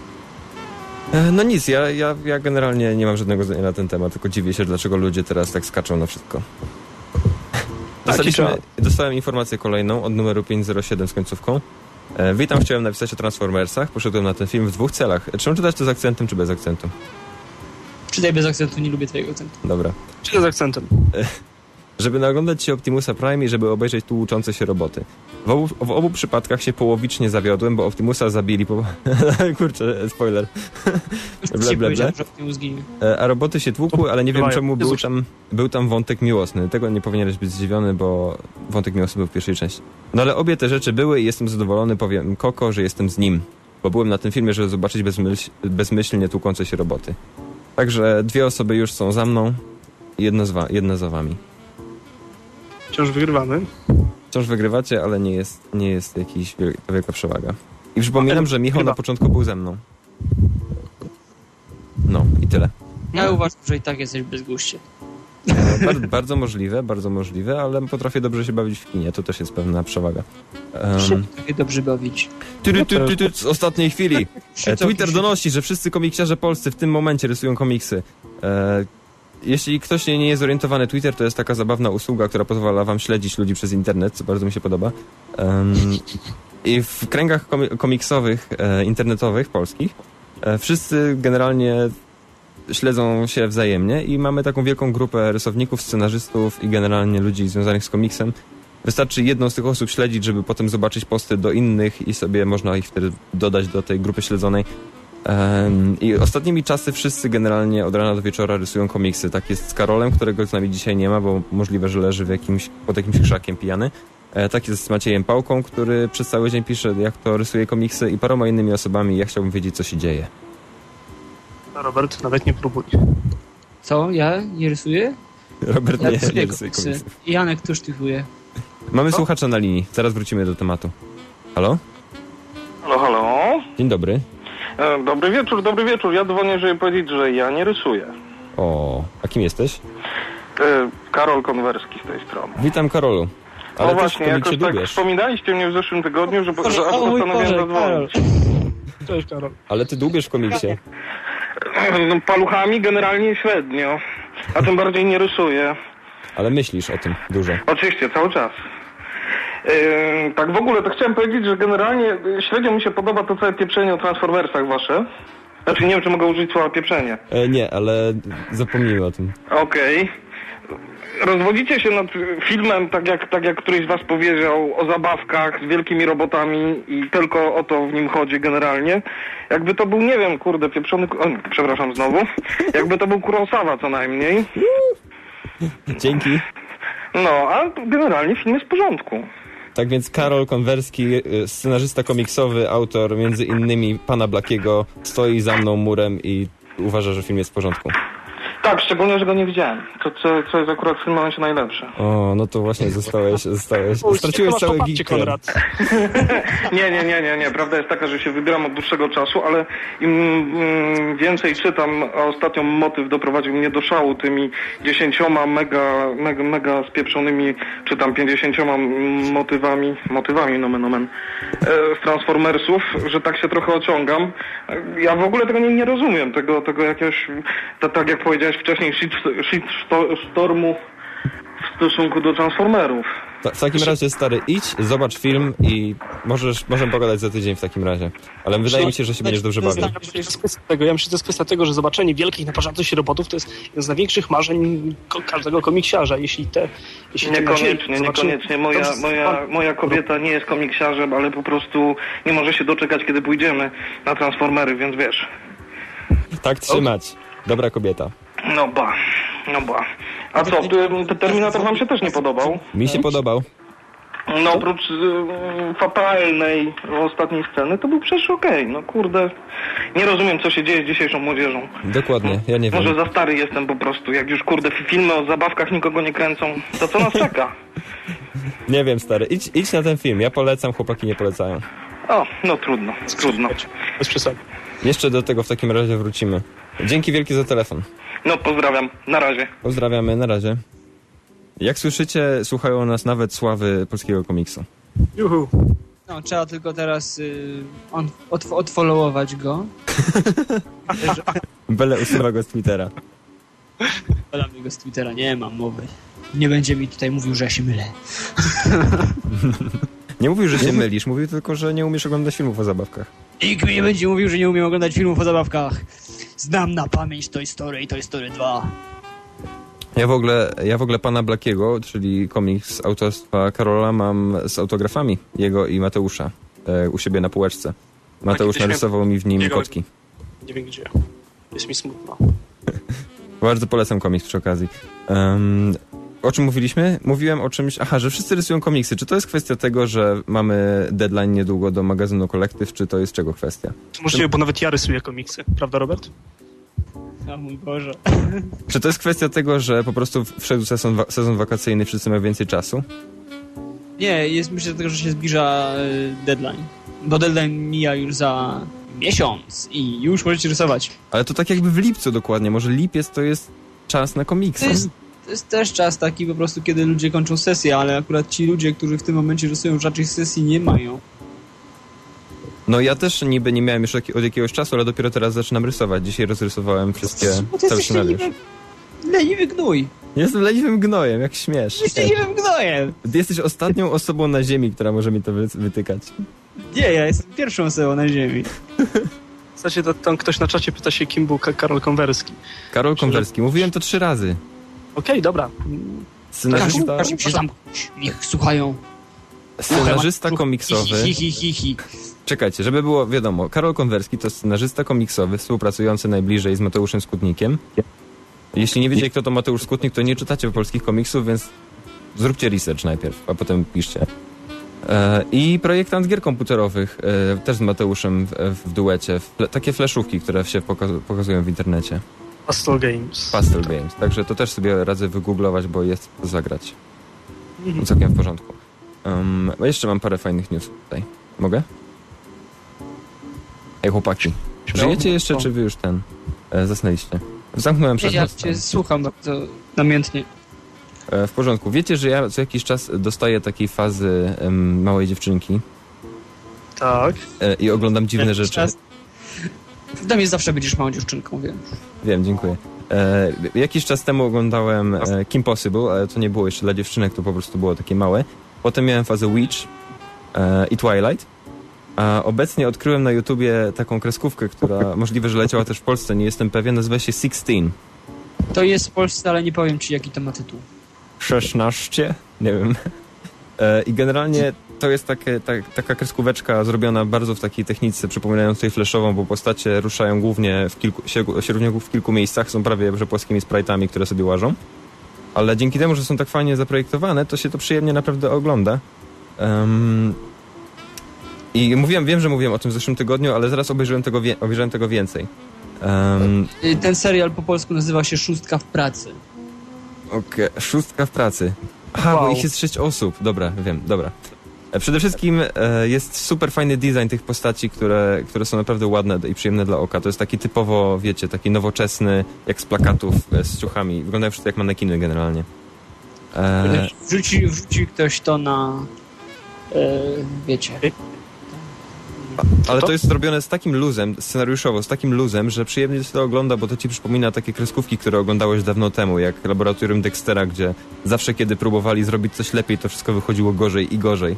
Speaker 2: E, no nic, ja, ja, ja generalnie nie mam żadnego zdania na ten temat, tylko dziwię się, dlaczego ludzie teraz tak skaczą na wszystko. Dostaliśmy, dostałem informację kolejną od numeru pięć zero siedem z końcówką. E, witam, chciałem napisać o Transformersach. Poszedłem na ten film w dwóch celach. Czy mam czytać to z akcentem, czy bez akcentu?
Speaker 3: Czytaj bez akcentu, nie lubię twojego akcentu.
Speaker 2: Dobra.
Speaker 5: Czy z akcentem?
Speaker 2: Żeby naglądać się Optimusa Prime i żeby obejrzeć tłuczące się roboty. W obu, w obu przypadkach się połowicznie zawiodłem, bo Optimusa zabili po... Kurczę, spoiler.
Speaker 3: Już
Speaker 2: ble, ble, ble.
Speaker 3: że nie zginie.
Speaker 2: E, A roboty się tłukły, ale nie wiem
Speaker 5: Bywają.
Speaker 2: czemu był
Speaker 5: Jezus.
Speaker 2: tam, był tam wątek miłosny. Tego nie powinieneś być zdziwiony, bo wątek miłosny był w pierwszej części. No ale obie te rzeczy były i jestem zadowolony, powiem Koko, że jestem z nim. Bo byłem na tym filmie, żeby zobaczyć bezmyśl, bezmyślnie tłukące się roboty. Także dwie osoby już są za mną i jedna, z wa- jedna za wami.
Speaker 5: Wciąż wygrywamy.
Speaker 2: Wciąż wygrywacie, ale nie jest, nie jest jakaś wielka przewaga. I przypominam, że Michał na początku był ze mną. No i tyle.
Speaker 3: Ja uważam, że i tak jesteś bezguście.
Speaker 2: E, bardzo, bardzo możliwe, bardzo możliwe, ale potrafię dobrze się bawić w kinie, to też jest pewna przewaga. Um,
Speaker 3: Trochę dobrze bawić.
Speaker 2: ty, ty, ty, ty, ty, z ostatniej chwili. E, Twitter donosi, że wszyscy komiksiarze polscy w tym momencie rysują komiksy. E, jeśli ktoś nie jest zorientowany, Twitter to jest taka zabawna usługa, która pozwala wam śledzić ludzi przez internet, co bardzo mi się podoba. Um, I w kręgach komi- komiksowych, e, internetowych, polskich, e, wszyscy generalnie śledzą się wzajemnie i mamy taką wielką grupę rysowników, scenarzystów i generalnie ludzi związanych z komiksem. Wystarczy jedną z tych osób śledzić, żeby potem zobaczyć posty do innych i sobie można ich wtedy dodać do tej grupy śledzonej. Um, I ostatnimi czasy wszyscy generalnie od rana do wieczora rysują komiksy. Tak jest z Karolem, którego z nami dzisiaj nie ma, bo możliwe, że leży w jakimś, pod jakimś krzakiem pijany. E, tak jest z Maciejem Pałką, który przez cały dzień pisze, jak to rysuje komiksy, i paroma innymi osobami. Ja chciałbym wiedzieć, co się dzieje.
Speaker 5: No, Robert, nawet nie próbuj.
Speaker 3: Co? Ja nie rysuję?
Speaker 2: Robert
Speaker 3: Ja
Speaker 2: nie,
Speaker 3: rysuję
Speaker 2: nie rysuje
Speaker 3: komiksy.
Speaker 2: komiksów.
Speaker 3: Janek też typuje.
Speaker 2: Mamy
Speaker 5: Co?
Speaker 2: słuchacza na linii. Zaraz wrócimy do tematu. Halo?
Speaker 7: Halo, halo.
Speaker 2: Dzień dobry.
Speaker 7: E, dobry wieczór, dobry wieczór. Ja dzwonię, żeby powiedzieć, że ja nie rysuję.
Speaker 2: O, a kim jesteś?
Speaker 7: E, Karol Konwerski z tej strony.
Speaker 2: Witam, Karolu. Ale
Speaker 7: No
Speaker 2: też
Speaker 7: właśnie,
Speaker 2: w komiksie
Speaker 7: jakoś tak
Speaker 2: dłubiesz.
Speaker 7: wspominaliście mnie w zeszłym tygodniu, że, że
Speaker 3: O mój
Speaker 7: postanowiłem
Speaker 3: Boże, Karol.
Speaker 7: zadzwonić.
Speaker 5: Cześć, Karol.
Speaker 2: Ale ty dłubiesz w komiksie.
Speaker 7: No, paluchami generalnie średnio, a tym bardziej nie rysuję.
Speaker 2: Ale myślisz o tym dużo.
Speaker 7: Oczywiście, cały czas. Yy, tak w ogóle to chciałem powiedzieć, że generalnie średnio mi się podoba to całe pieprzenie o Transformersach wasze. Znaczy nie wiem, czy mogę użyć słowa pieprzenie.
Speaker 2: E, nie, ale zapomnijmy o tym.
Speaker 7: Okej. Rozwodzicie się nad filmem, tak jak, tak jak któryś z was powiedział, o zabawkach z wielkimi robotami i tylko o to w nim chodzi generalnie. Jakby to był, nie wiem, kurde, pieprzony... O, przepraszam znowu. Jakby to był Kurosawa co najmniej.
Speaker 2: Dzięki.
Speaker 7: No, a generalnie film jest w porządku.
Speaker 2: Tak więc Karol Konwerski, scenarzysta komiksowy, autor między innymi Pana Blackiego, stoi za mną murem i uważa, że film jest w porządku.
Speaker 7: Tak, szczególnie, że go nie widziałem. To co, co jest akurat w tym momencie najlepsze.
Speaker 2: O, no to właśnie zostałeś, zostałeś. Straciłeś cały geek.
Speaker 7: Nie, nie, nie, nie, nie. Prawda jest taka, że się wybieram od dłuższego czasu, ale im mm, więcej czytam, a ostatnio motyw doprowadził mnie do szału tymi dziesięcioma mega, mega, mega spieprzonymi, czy tam pięćdziesięcioma motywami, motywami nomen omen, e, z Transformersów, że tak się trochę ociągam. Ja w ogóle tego nie, nie rozumiem, tego, tego jakiegoś, to, tak jak powiedziałeś wcześniej, shitstormu w stosunku do Transformerów.
Speaker 2: W takim razie, stary, idź, zobacz film i możesz, możemy pogadać za tydzień w takim razie. Ale wydaje mi się, że się będziesz dobrze bawił.
Speaker 5: Ja myślę, że to jest kwestia tego, że zobaczenie wielkich, naparzających się robotów to jest jeden z największych marzeń każdego komiksiarza. Jeśli te... Jeśli
Speaker 7: niekoniecznie, te niekoniecznie. Moja, moja, moja kobieta nie jest komiksiarzem, ale po prostu nie może się doczekać, kiedy pójdziemy na Transformery, więc wiesz.
Speaker 2: Tak trzymać. Dobra kobieta.
Speaker 7: No ba, no ba. A co, Terminator wam się też nie podobał?
Speaker 2: Mi się podobał.
Speaker 7: No oprócz y, fatalnej ostatniej sceny, to był przecież okej. Okay. No kurde, nie rozumiem, co się dzieje z dzisiejszą młodzieżą.
Speaker 2: Dokładnie, ja nie wiem.
Speaker 7: Może za stary jestem po prostu, jak już kurde filmy o zabawkach nikogo nie kręcą, to co nas czeka?
Speaker 2: Nie wiem, stary, idź, idź na ten film, ja polecam, chłopaki nie polecają.
Speaker 7: O, no trudno, trudno.
Speaker 5: Bez przesady.
Speaker 2: Jeszcze do tego w takim razie wrócimy. Dzięki wielkie za telefon.
Speaker 7: No pozdrawiam, na razie.
Speaker 2: Pozdrawiamy, na razie. Jak słyszycie, słuchają nas nawet sławy polskiego komiksu.
Speaker 3: Juhu. No, trzeba tylko teraz y, on, od, odfollowować go.
Speaker 2: Bele usuwa go z Twittera.
Speaker 3: Bele go z Twittera, nie mam mowy. Nie będzie mi tutaj mówił, że ja się mylę.
Speaker 2: Nie mówił, że się mylisz, mówił tylko, że nie umiesz oglądać filmów o zabawkach.
Speaker 3: Nikt mi nie będzie mówił, że nie umiem oglądać filmów o zabawkach. Znam na pamięć Toy Story i Toy Story dwa.
Speaker 2: Ja w ogóle, ja w ogóle Pana Blackiego, czyli komiks autorstwa Karola, mam z autografami jego i Mateusza e, u siebie na półeczce. Mateusz narysował mi w nim
Speaker 5: jego...
Speaker 2: kotki.
Speaker 5: Nie wiem gdzie. Jest mi smutno.
Speaker 2: Bardzo polecam komiks przy okazji. Um, o czym mówiliśmy? Mówiłem o czymś... Aha, że wszyscy rysują komiksy. Czy to jest kwestia tego, że mamy deadline niedługo do magazynu Kolektyw, czy to jest czego kwestia?
Speaker 5: Możliwe, bo nawet ja rysuję komiksy. Prawda, Robert?
Speaker 3: O mój Boże.
Speaker 2: Czy to jest kwestia tego, że po prostu wszedł sezon, wa- sezon wakacyjny, wszyscy mają więcej czasu?
Speaker 3: Nie, jest myślę tego, że się zbliża deadline. Bo deadline mija już za miesiąc i już możecie rysować.
Speaker 2: Ale to tak jakby w lipcu dokładnie. Może lipiec to jest czas na komiksy.
Speaker 3: To jest, to jest też czas taki po prostu, kiedy ludzie kończą sesję, ale akurat ci ludzie, którzy w tym momencie rysują, raczej sesji nie mają.
Speaker 2: No ja też niby nie miałem już od jakiegoś czasu, ale dopiero teraz zaczynam rysować. Dzisiaj rozrysowałem wszystkie, cały scenariusz.
Speaker 3: Leniwy gnój.
Speaker 2: Jestem leniwym gnojem, jak śmiesz.
Speaker 3: Jesteś leniwym gnojem.
Speaker 2: Ty jesteś ostatnią osobą na ziemi, która może mi to wy- wytykać.
Speaker 3: Nie, ja jestem pierwszą osobą na ziemi.
Speaker 5: W zasadzie to, tam ktoś na czacie pyta się, kim był Ka- Karol Konwerski.
Speaker 2: Karol Konwerski. Mówiłem to trzy razy.
Speaker 5: Okej, okay, dobra.
Speaker 2: Scenarzysta...
Speaker 3: Każ im się zamknąć. Niech słuchają.
Speaker 2: Scenarzysta komiksowy...
Speaker 3: Hi, hi, hi, hi.
Speaker 2: Czekajcie, żeby było wiadomo, Karol Konwerski to scenarzysta komiksowy współpracujący najbliżej z Mateuszem Skutnikiem. Jeśli nie wiecie, kto to Mateusz Skutnik, to nie czytacie polskich komiksów, więc zróbcie research najpierw, a potem piszcie. E, I projektant gier komputerowych, e, też z Mateuszem w, w duecie. Fle, takie fleszówki, które się pokaz- pokazują w internecie.
Speaker 5: Pastel Games.
Speaker 2: Pastel Games. Także to też sobie radzę wygooglować, bo jest co zagrać. Mhm. Całkiem w porządku. Um, jeszcze mam parę fajnych news tutaj. Mogę? Ej, chłopaki. Żyjecie jeszcze, czy wy już ten e, zasnęliście? Zamknąłem przez
Speaker 3: Ja
Speaker 2: noc.
Speaker 3: cię słucham bardzo namiętnie.
Speaker 2: E, w porządku. Wiecie, że ja co jakiś czas dostaję takiej fazy em, małej dziewczynki
Speaker 5: Tak.
Speaker 2: e, i oglądam dziwne rzeczy.
Speaker 3: Czas. Dla mnie zawsze będziesz małą dziewczynką, wiem.
Speaker 2: Wiem, dziękuję. E, jakiś czas temu oglądałem e, Kim Possible, ale to nie było jeszcze dla dziewczynek, to po prostu było takie małe. Potem miałem fazę Witch e, i Twilight. A obecnie odkryłem na YouTubie taką kreskówkę, która możliwe, że leciała też w Polsce, nie jestem pewien, nazywa się Sixteen.
Speaker 3: To jest w Polsce, ale nie powiem ci, jaki to ma tytuł.
Speaker 2: szesnaście? Nie wiem. E, I generalnie to jest takie, tak, taka kreskóweczka zrobiona bardzo w takiej technice przypominającej flashową, bo postacie ruszają głównie w kilku, średnio w kilku miejscach, są prawie że płaskimi sprite'ami, które sobie łażą. Ale dzięki temu, że są tak fajnie zaprojektowane, to się to przyjemnie naprawdę ogląda. Um, I mówiłem, wiem, że mówiłem o tym w zeszłym tygodniu, ale zaraz obejrzałem tego, wie, obejrzałem tego więcej. Um,
Speaker 3: Ten serial po polsku nazywa się Szóstka w pracy.
Speaker 2: Okej, okay. Szóstka w pracy. Aha, wow. Bo ich jest sześć osób. Dobra, wiem, dobra. Przede wszystkim e, jest super fajny design tych postaci, które, które są naprawdę ładne i przyjemne dla oka. To jest taki typowo, wiecie, taki nowoczesny, jak z plakatów, e, z ciuchami. Wyglądają wszyscy jak manekiny generalnie. E...
Speaker 3: Wrzuci, wrzuci ktoś to na... E, wiecie...
Speaker 2: Ale to jest zrobione z takim luzem, scenariuszowo, z takim luzem, że przyjemnie się to ogląda, bo to ci przypomina takie kreskówki, które oglądałeś dawno temu, jak Laboratorium Dextera, gdzie zawsze kiedy próbowali zrobić coś lepiej, to wszystko wychodziło gorzej i gorzej.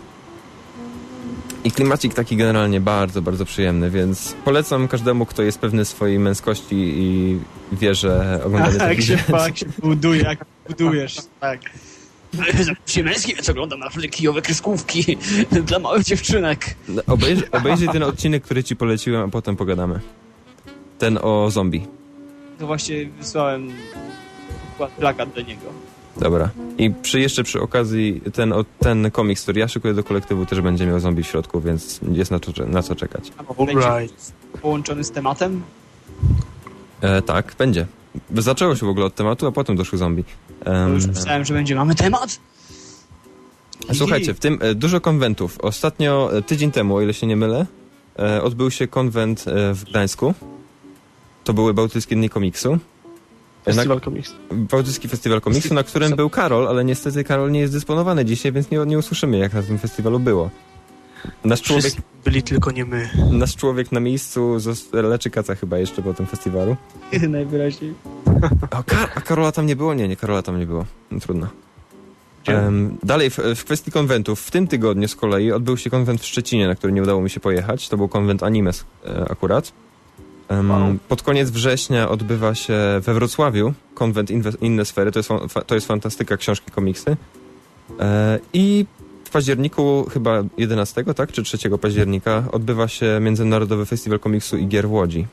Speaker 2: I klimacik taki generalnie bardzo, bardzo przyjemny, więc polecam każdemu, kto jest pewny swojej męskości i wie, że oglądanie
Speaker 3: tak
Speaker 2: takich
Speaker 3: się,
Speaker 2: rzeczy...
Speaker 3: Tak się buduje, jak budujesz, tak. Się męski, więc oglądam naprawdę kijowe kreskówki dla małych dziewczynek.
Speaker 2: Obejrzyj, obejrzyj ten odcinek, który ci poleciłem, a potem pogadamy. Ten o zombie.
Speaker 3: To właśnie wysłałem plakat do niego.
Speaker 2: Dobra. I przy, jeszcze przy okazji ten, ten komiks, który ja szykuję do kolektywu, też będzie miał zombie w środku, więc jest na, na co czekać.
Speaker 3: A będzie połączony z tematem?
Speaker 2: E, tak, będzie. Zaczęło się w ogóle od tematu, a potem doszły zombie. Um,
Speaker 3: już myślałem, że będzie. Mamy temat?
Speaker 2: Słuchajcie, w tym e, dużo konwentów. Ostatnio, e, tydzień temu, o ile się nie mylę, e, odbył się konwent e, w Gdańsku. To były Bałtyckie Dni Komiksu.
Speaker 5: Festiwal komiksu.
Speaker 2: Bałtycki Festiwal Komiksu, na którym był Karol, ale niestety Karol nie jest dysponowany dzisiaj, więc nie, nie usłyszymy, jak na tym festiwalu było. Nasz człowiek...
Speaker 5: Wszyscy byli tylko nie my.
Speaker 2: Nasz człowiek na miejscu leczy kaca chyba jeszcze po tym festiwalu.
Speaker 3: Najwyraźniej.
Speaker 2: O, Kar- a Karola tam nie było? Nie, nie, Karola tam nie było. No, trudno. Um, dalej, w, w kwestii konwentów. W tym tygodniu z kolei odbył się konwent w Szczecinie, na który nie udało mi się pojechać. To był konwent Animes e, akurat. Um, wow. Pod koniec września odbywa się we Wrocławiu konwent Inwe- Inne Sfery. To jest, fa- to jest fantastyka, książki, komiksy. E, I w październiku, chyba jedenastego, tak? Czy trzeciego października odbywa się Międzynarodowy Festiwal Komiksu i Gier w Łodzi.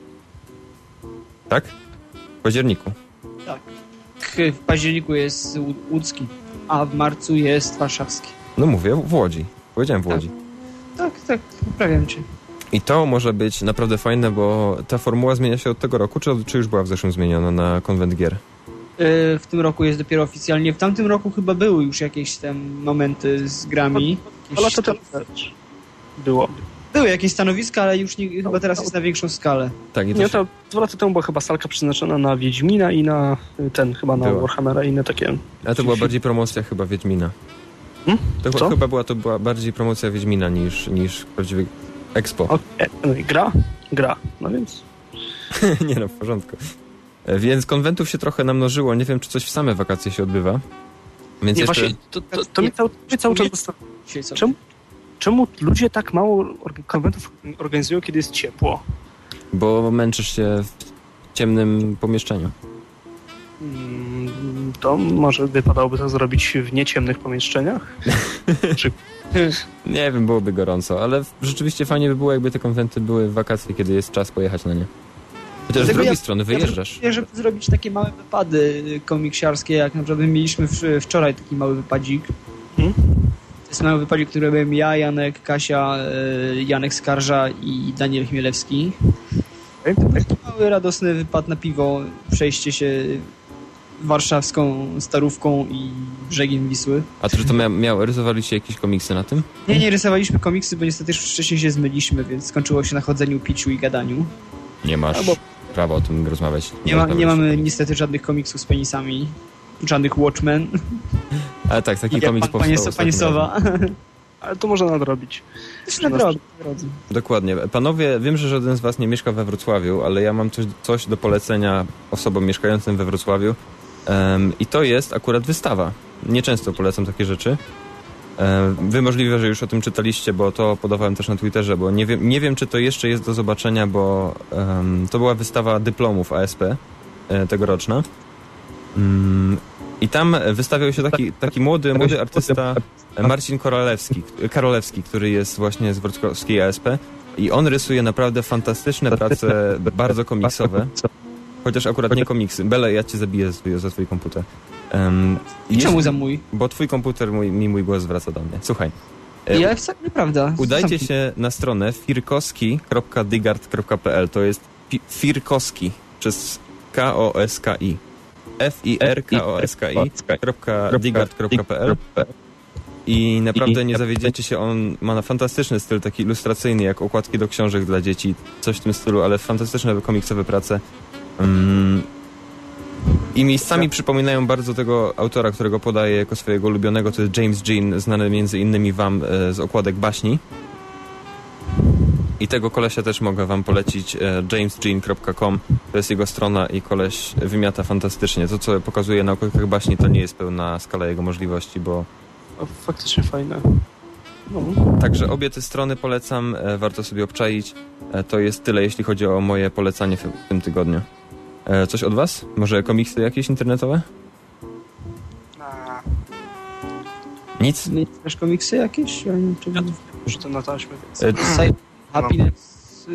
Speaker 2: Tak? W październiku.
Speaker 3: Tak. W październiku jest łódzki, a w marcu jest warszawski.
Speaker 2: No mówię, w Łodzi. Powiedziałem w Łodzi.
Speaker 3: Tak, tak, tak. Poprawiam cię.
Speaker 2: I to może być naprawdę fajne, bo ta formuła zmienia się od tego roku, czy, czy już była w zeszłym zmieniona na konwent gier?
Speaker 3: W tym roku jest dopiero oficjalnie. W tamtym roku chyba były już jakieś tam momenty z grami.
Speaker 5: Ale to też było.
Speaker 3: Były jakieś stanowiska, ale już nie, chyba teraz jest na większą skalę.
Speaker 2: Tak, i to
Speaker 5: nie,
Speaker 2: się...
Speaker 5: to dwa lata temu była chyba salka przeznaczona na Wiedźmina i na ten, chyba na była. Warhammera i inne takie.
Speaker 2: A to była bardziej promocja chyba Wiedźmina.
Speaker 5: Hmm?
Speaker 2: To
Speaker 5: Co?
Speaker 2: chyba była to była bardziej promocja Wiedźmina niż, niż prawdziwy Expo.
Speaker 5: Okay. No i gra? Gra. No więc...
Speaker 2: nie no, w porządku. Więc konwentów się trochę namnożyło. Nie wiem, czy coś w same wakacje się odbywa. Więc
Speaker 5: nie,
Speaker 2: jeszcze...
Speaker 5: właśnie, to, to, to mnie cały, mnie cały czas zastanawia. Czemu, czemu ludzie tak mało konwentów organizują, kiedy jest ciepło?
Speaker 2: Bo męczysz się w ciemnym pomieszczeniu.
Speaker 5: Hmm, to może wypadałoby to zrobić w nieciemnych pomieszczeniach? Czy...
Speaker 2: Nie wiem, byłoby gorąco, ale rzeczywiście fajnie by było, jakby te konwenty były w wakacje, kiedy jest czas pojechać na nie. Chociaż z drugiej
Speaker 3: ja,
Speaker 2: strony wyjeżdżasz.
Speaker 3: Ja żeby zrobić takie małe wypady komiksiarskie, jak na przykład mieliśmy wczoraj taki mały wypadzik. Hmm? To jest mały wypadzik, który robiłem ja, Janek, Kasia, Janek Skarża i Daniel Chmielewski. Taki mały, radosny wypad na piwo, przejście się warszawską starówką i brzegiem Wisły.
Speaker 2: A to, że to miał, miał rysowaliście jakieś komiksy na tym?
Speaker 3: Nie, nie rysowaliśmy komiksy, bo niestety już wcześniej się zmyliśmy, więc skończyło się na chodzeniu, piciu i gadaniu.
Speaker 2: Nie masz Albo... prawa o tym rozmawiać.
Speaker 3: Nie, nie, ma, nie mamy niestety żadnych komiksów z penisami, żadnych Watchmen.
Speaker 2: Ale tak, taki
Speaker 3: Jak
Speaker 2: komiks
Speaker 3: pan, powstał. Panie, panie Sowa.
Speaker 5: ale to można nadrobić.
Speaker 3: Też nadrobić.
Speaker 2: Dokładnie. Panowie, wiem, że żaden z was nie mieszka we Wrocławiu, ale ja mam coś, coś do polecenia osobom mieszkającym we Wrocławiu um, i to jest akurat wystawa. Nieczęsto polecam takie rzeczy. Um, wy możliwe, że już o tym czytaliście, bo to podawałem też na Twitterze, bo nie wiem, nie wiem czy to jeszcze jest do zobaczenia, bo um, to była wystawa dyplomów A S P e, tegoroczna. Um, I tam wystawiał się taki, taki młody, młody artysta Marcin Korolewski, Karolewski, który jest właśnie z wrocławskiej A S P i on rysuje naprawdę fantastyczne prace, bardzo komiksowe, chociaż akurat nie komiksy. Bele, ja cię zabiję za twój komputer. Um,
Speaker 3: Czemu za mój?
Speaker 2: Bo twój komputer mój, mi mój głos zwraca do mnie. Słuchaj.
Speaker 3: Ja wcale nieprawda.
Speaker 2: Udajcie się na stronę firkoski kropka digard kropka p l. To jest Firkoski przez K O S K I. F I R K O S K I digard kropka p l i naprawdę nie zawiedziecie się, on ma fantastyczny styl, taki ilustracyjny, jak okładki do książek dla dzieci, coś w tym stylu, ale fantastyczne komiksowe prace. Um, I miejscami przypominają bardzo tego autora, którego podaję jako swojego ulubionego, to jest James Jean, znany między innymi wam e, z okładek baśni. I tego kolesia też mogę wam polecić, e, james jean kropka com, to jest jego strona i koleś wymiata fantastycznie. To, co pokazuje na okładkach baśni, to nie jest pełna skala jego możliwości, bo...
Speaker 5: O, faktycznie fajne. No.
Speaker 2: Także obie te strony polecam, e, warto sobie obczaić. E, to jest tyle, jeśli chodzi o moje polecanie w, w tym tygodniu. E, coś od was? Może komiksy jakieś internetowe?
Speaker 5: A.
Speaker 2: Nic?
Speaker 3: Nie też komiksy jakieś? Ja nie wiem, czy...
Speaker 5: Ja już to na taśmę, więc...
Speaker 2: E,
Speaker 3: Happiness...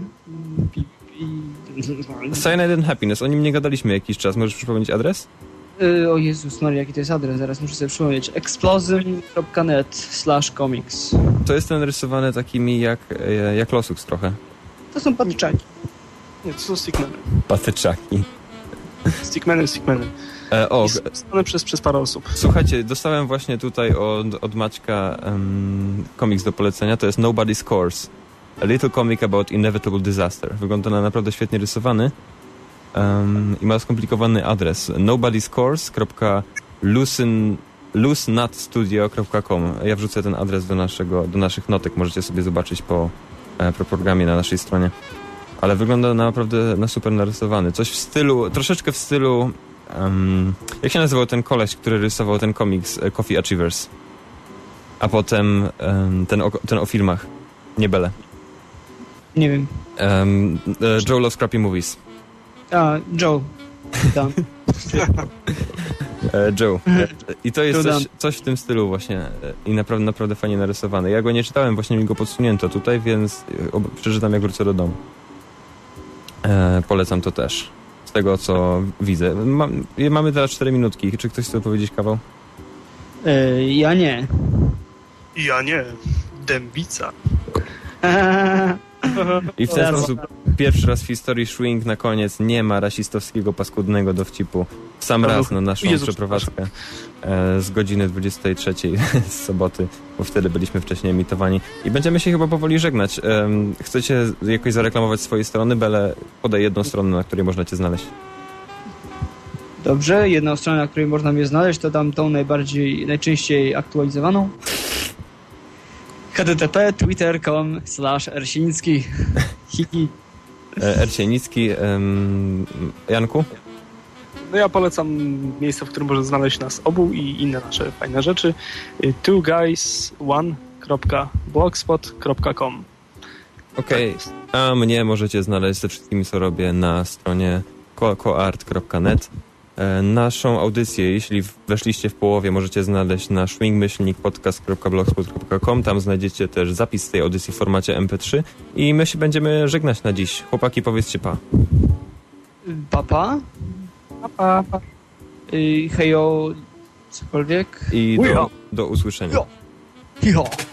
Speaker 2: Cyanide and Happiness, o nim nie gadaliśmy jakiś czas. Możesz przypomnieć adres?
Speaker 3: O Jezus Maria, jaki to jest adres? Zaraz muszę sobie przypomnieć. explosion kropka net slash comics.
Speaker 2: To jest ten rysowany takimi jak, jak Losux trochę.
Speaker 3: To są patyczaki.
Speaker 5: Nie, to są stickmeny.
Speaker 2: Patyczaki.
Speaker 5: Stickmeny, stickmeny.
Speaker 2: E, o,
Speaker 5: Stane przez, przez parę osób.
Speaker 2: Słuchajcie, dostałem właśnie tutaj od, od Maćka um, komiks do polecenia. To jest Nobody's Course. A little comic about inevitable disaster. Wygląda na naprawdę świetnie rysowany. Um, I ma skomplikowany adres. nobodyscourse kropka loosenutstudio kropka com. Ja wrzucę ten adres do, naszego, do naszych notek. Możecie sobie zobaczyć po, e, po programie na naszej stronie. Ale wygląda na naprawdę na super narysowany. Coś w stylu, troszeczkę w stylu... Um, jak się nazywał ten koleś, który rysował ten komiks e, Coffee Achievers? A potem um, ten, o, ten o filmach. Nie Bele.
Speaker 3: Nie wiem.
Speaker 2: Um, e, Joe Loves Crappy Movies.
Speaker 3: A, Joe. Tam.
Speaker 2: e, Joe. E, I to jest coś, coś w tym stylu właśnie. E, I naprawdę, naprawdę fajnie narysowany. Ja go nie czytałem, właśnie mi go podsunięto tutaj, więc ob- przeczytam jak wrócę do domu. E, polecam to też. Z tego, co widzę. Ma, mamy teraz cztery minutki. Czy ktoś chce powiedzieć kawał?
Speaker 3: E, ja nie.
Speaker 5: Ja nie. Dębica.
Speaker 2: I w ten sposób pierwszy raz w historii Shrink na koniec nie ma rasistowskiego, paskudnego dowcipu. W sam raz na naszą Jezu, przeprowadzkę e, z godziny dwudziestej trzeciej z soboty, bo wtedy byliśmy wcześniej emitowani. I będziemy się chyba powoli żegnać. E, chcecie jakoś zareklamować swoje strony? Bele, podaj jedną stronę, na której można cię znaleźć.
Speaker 3: Dobrze, jedna strona, na której można mnie znaleźć, to tam tą najbardziej, najczęściej aktualizowaną. http twitter kropka com slash ersinicki.
Speaker 2: Ersinicki. Um, Janku?
Speaker 5: No ja polecam miejsce, w którym można znaleźć nas obu i inne nasze fajne rzeczy. two guys one kropka blogspot kropka com.
Speaker 2: Okej, okay. A mnie możecie znaleźć ze wszystkimi, co robię na stronie coart kropka net. Naszą audycję, jeśli weszliście w połowie, możecie znaleźć na swing myślnik podcast kropka blogspot kropka com. Tam znajdziecie też zapis tej audycji w formacie em pe trzy i my się będziemy żegnać na dziś. Chłopaki, powiedzcie pa.
Speaker 3: Papa. Papa. Pa. Hejo, cokolwiek.
Speaker 2: I do, do usłyszenia.
Speaker 3: Jo. Jo.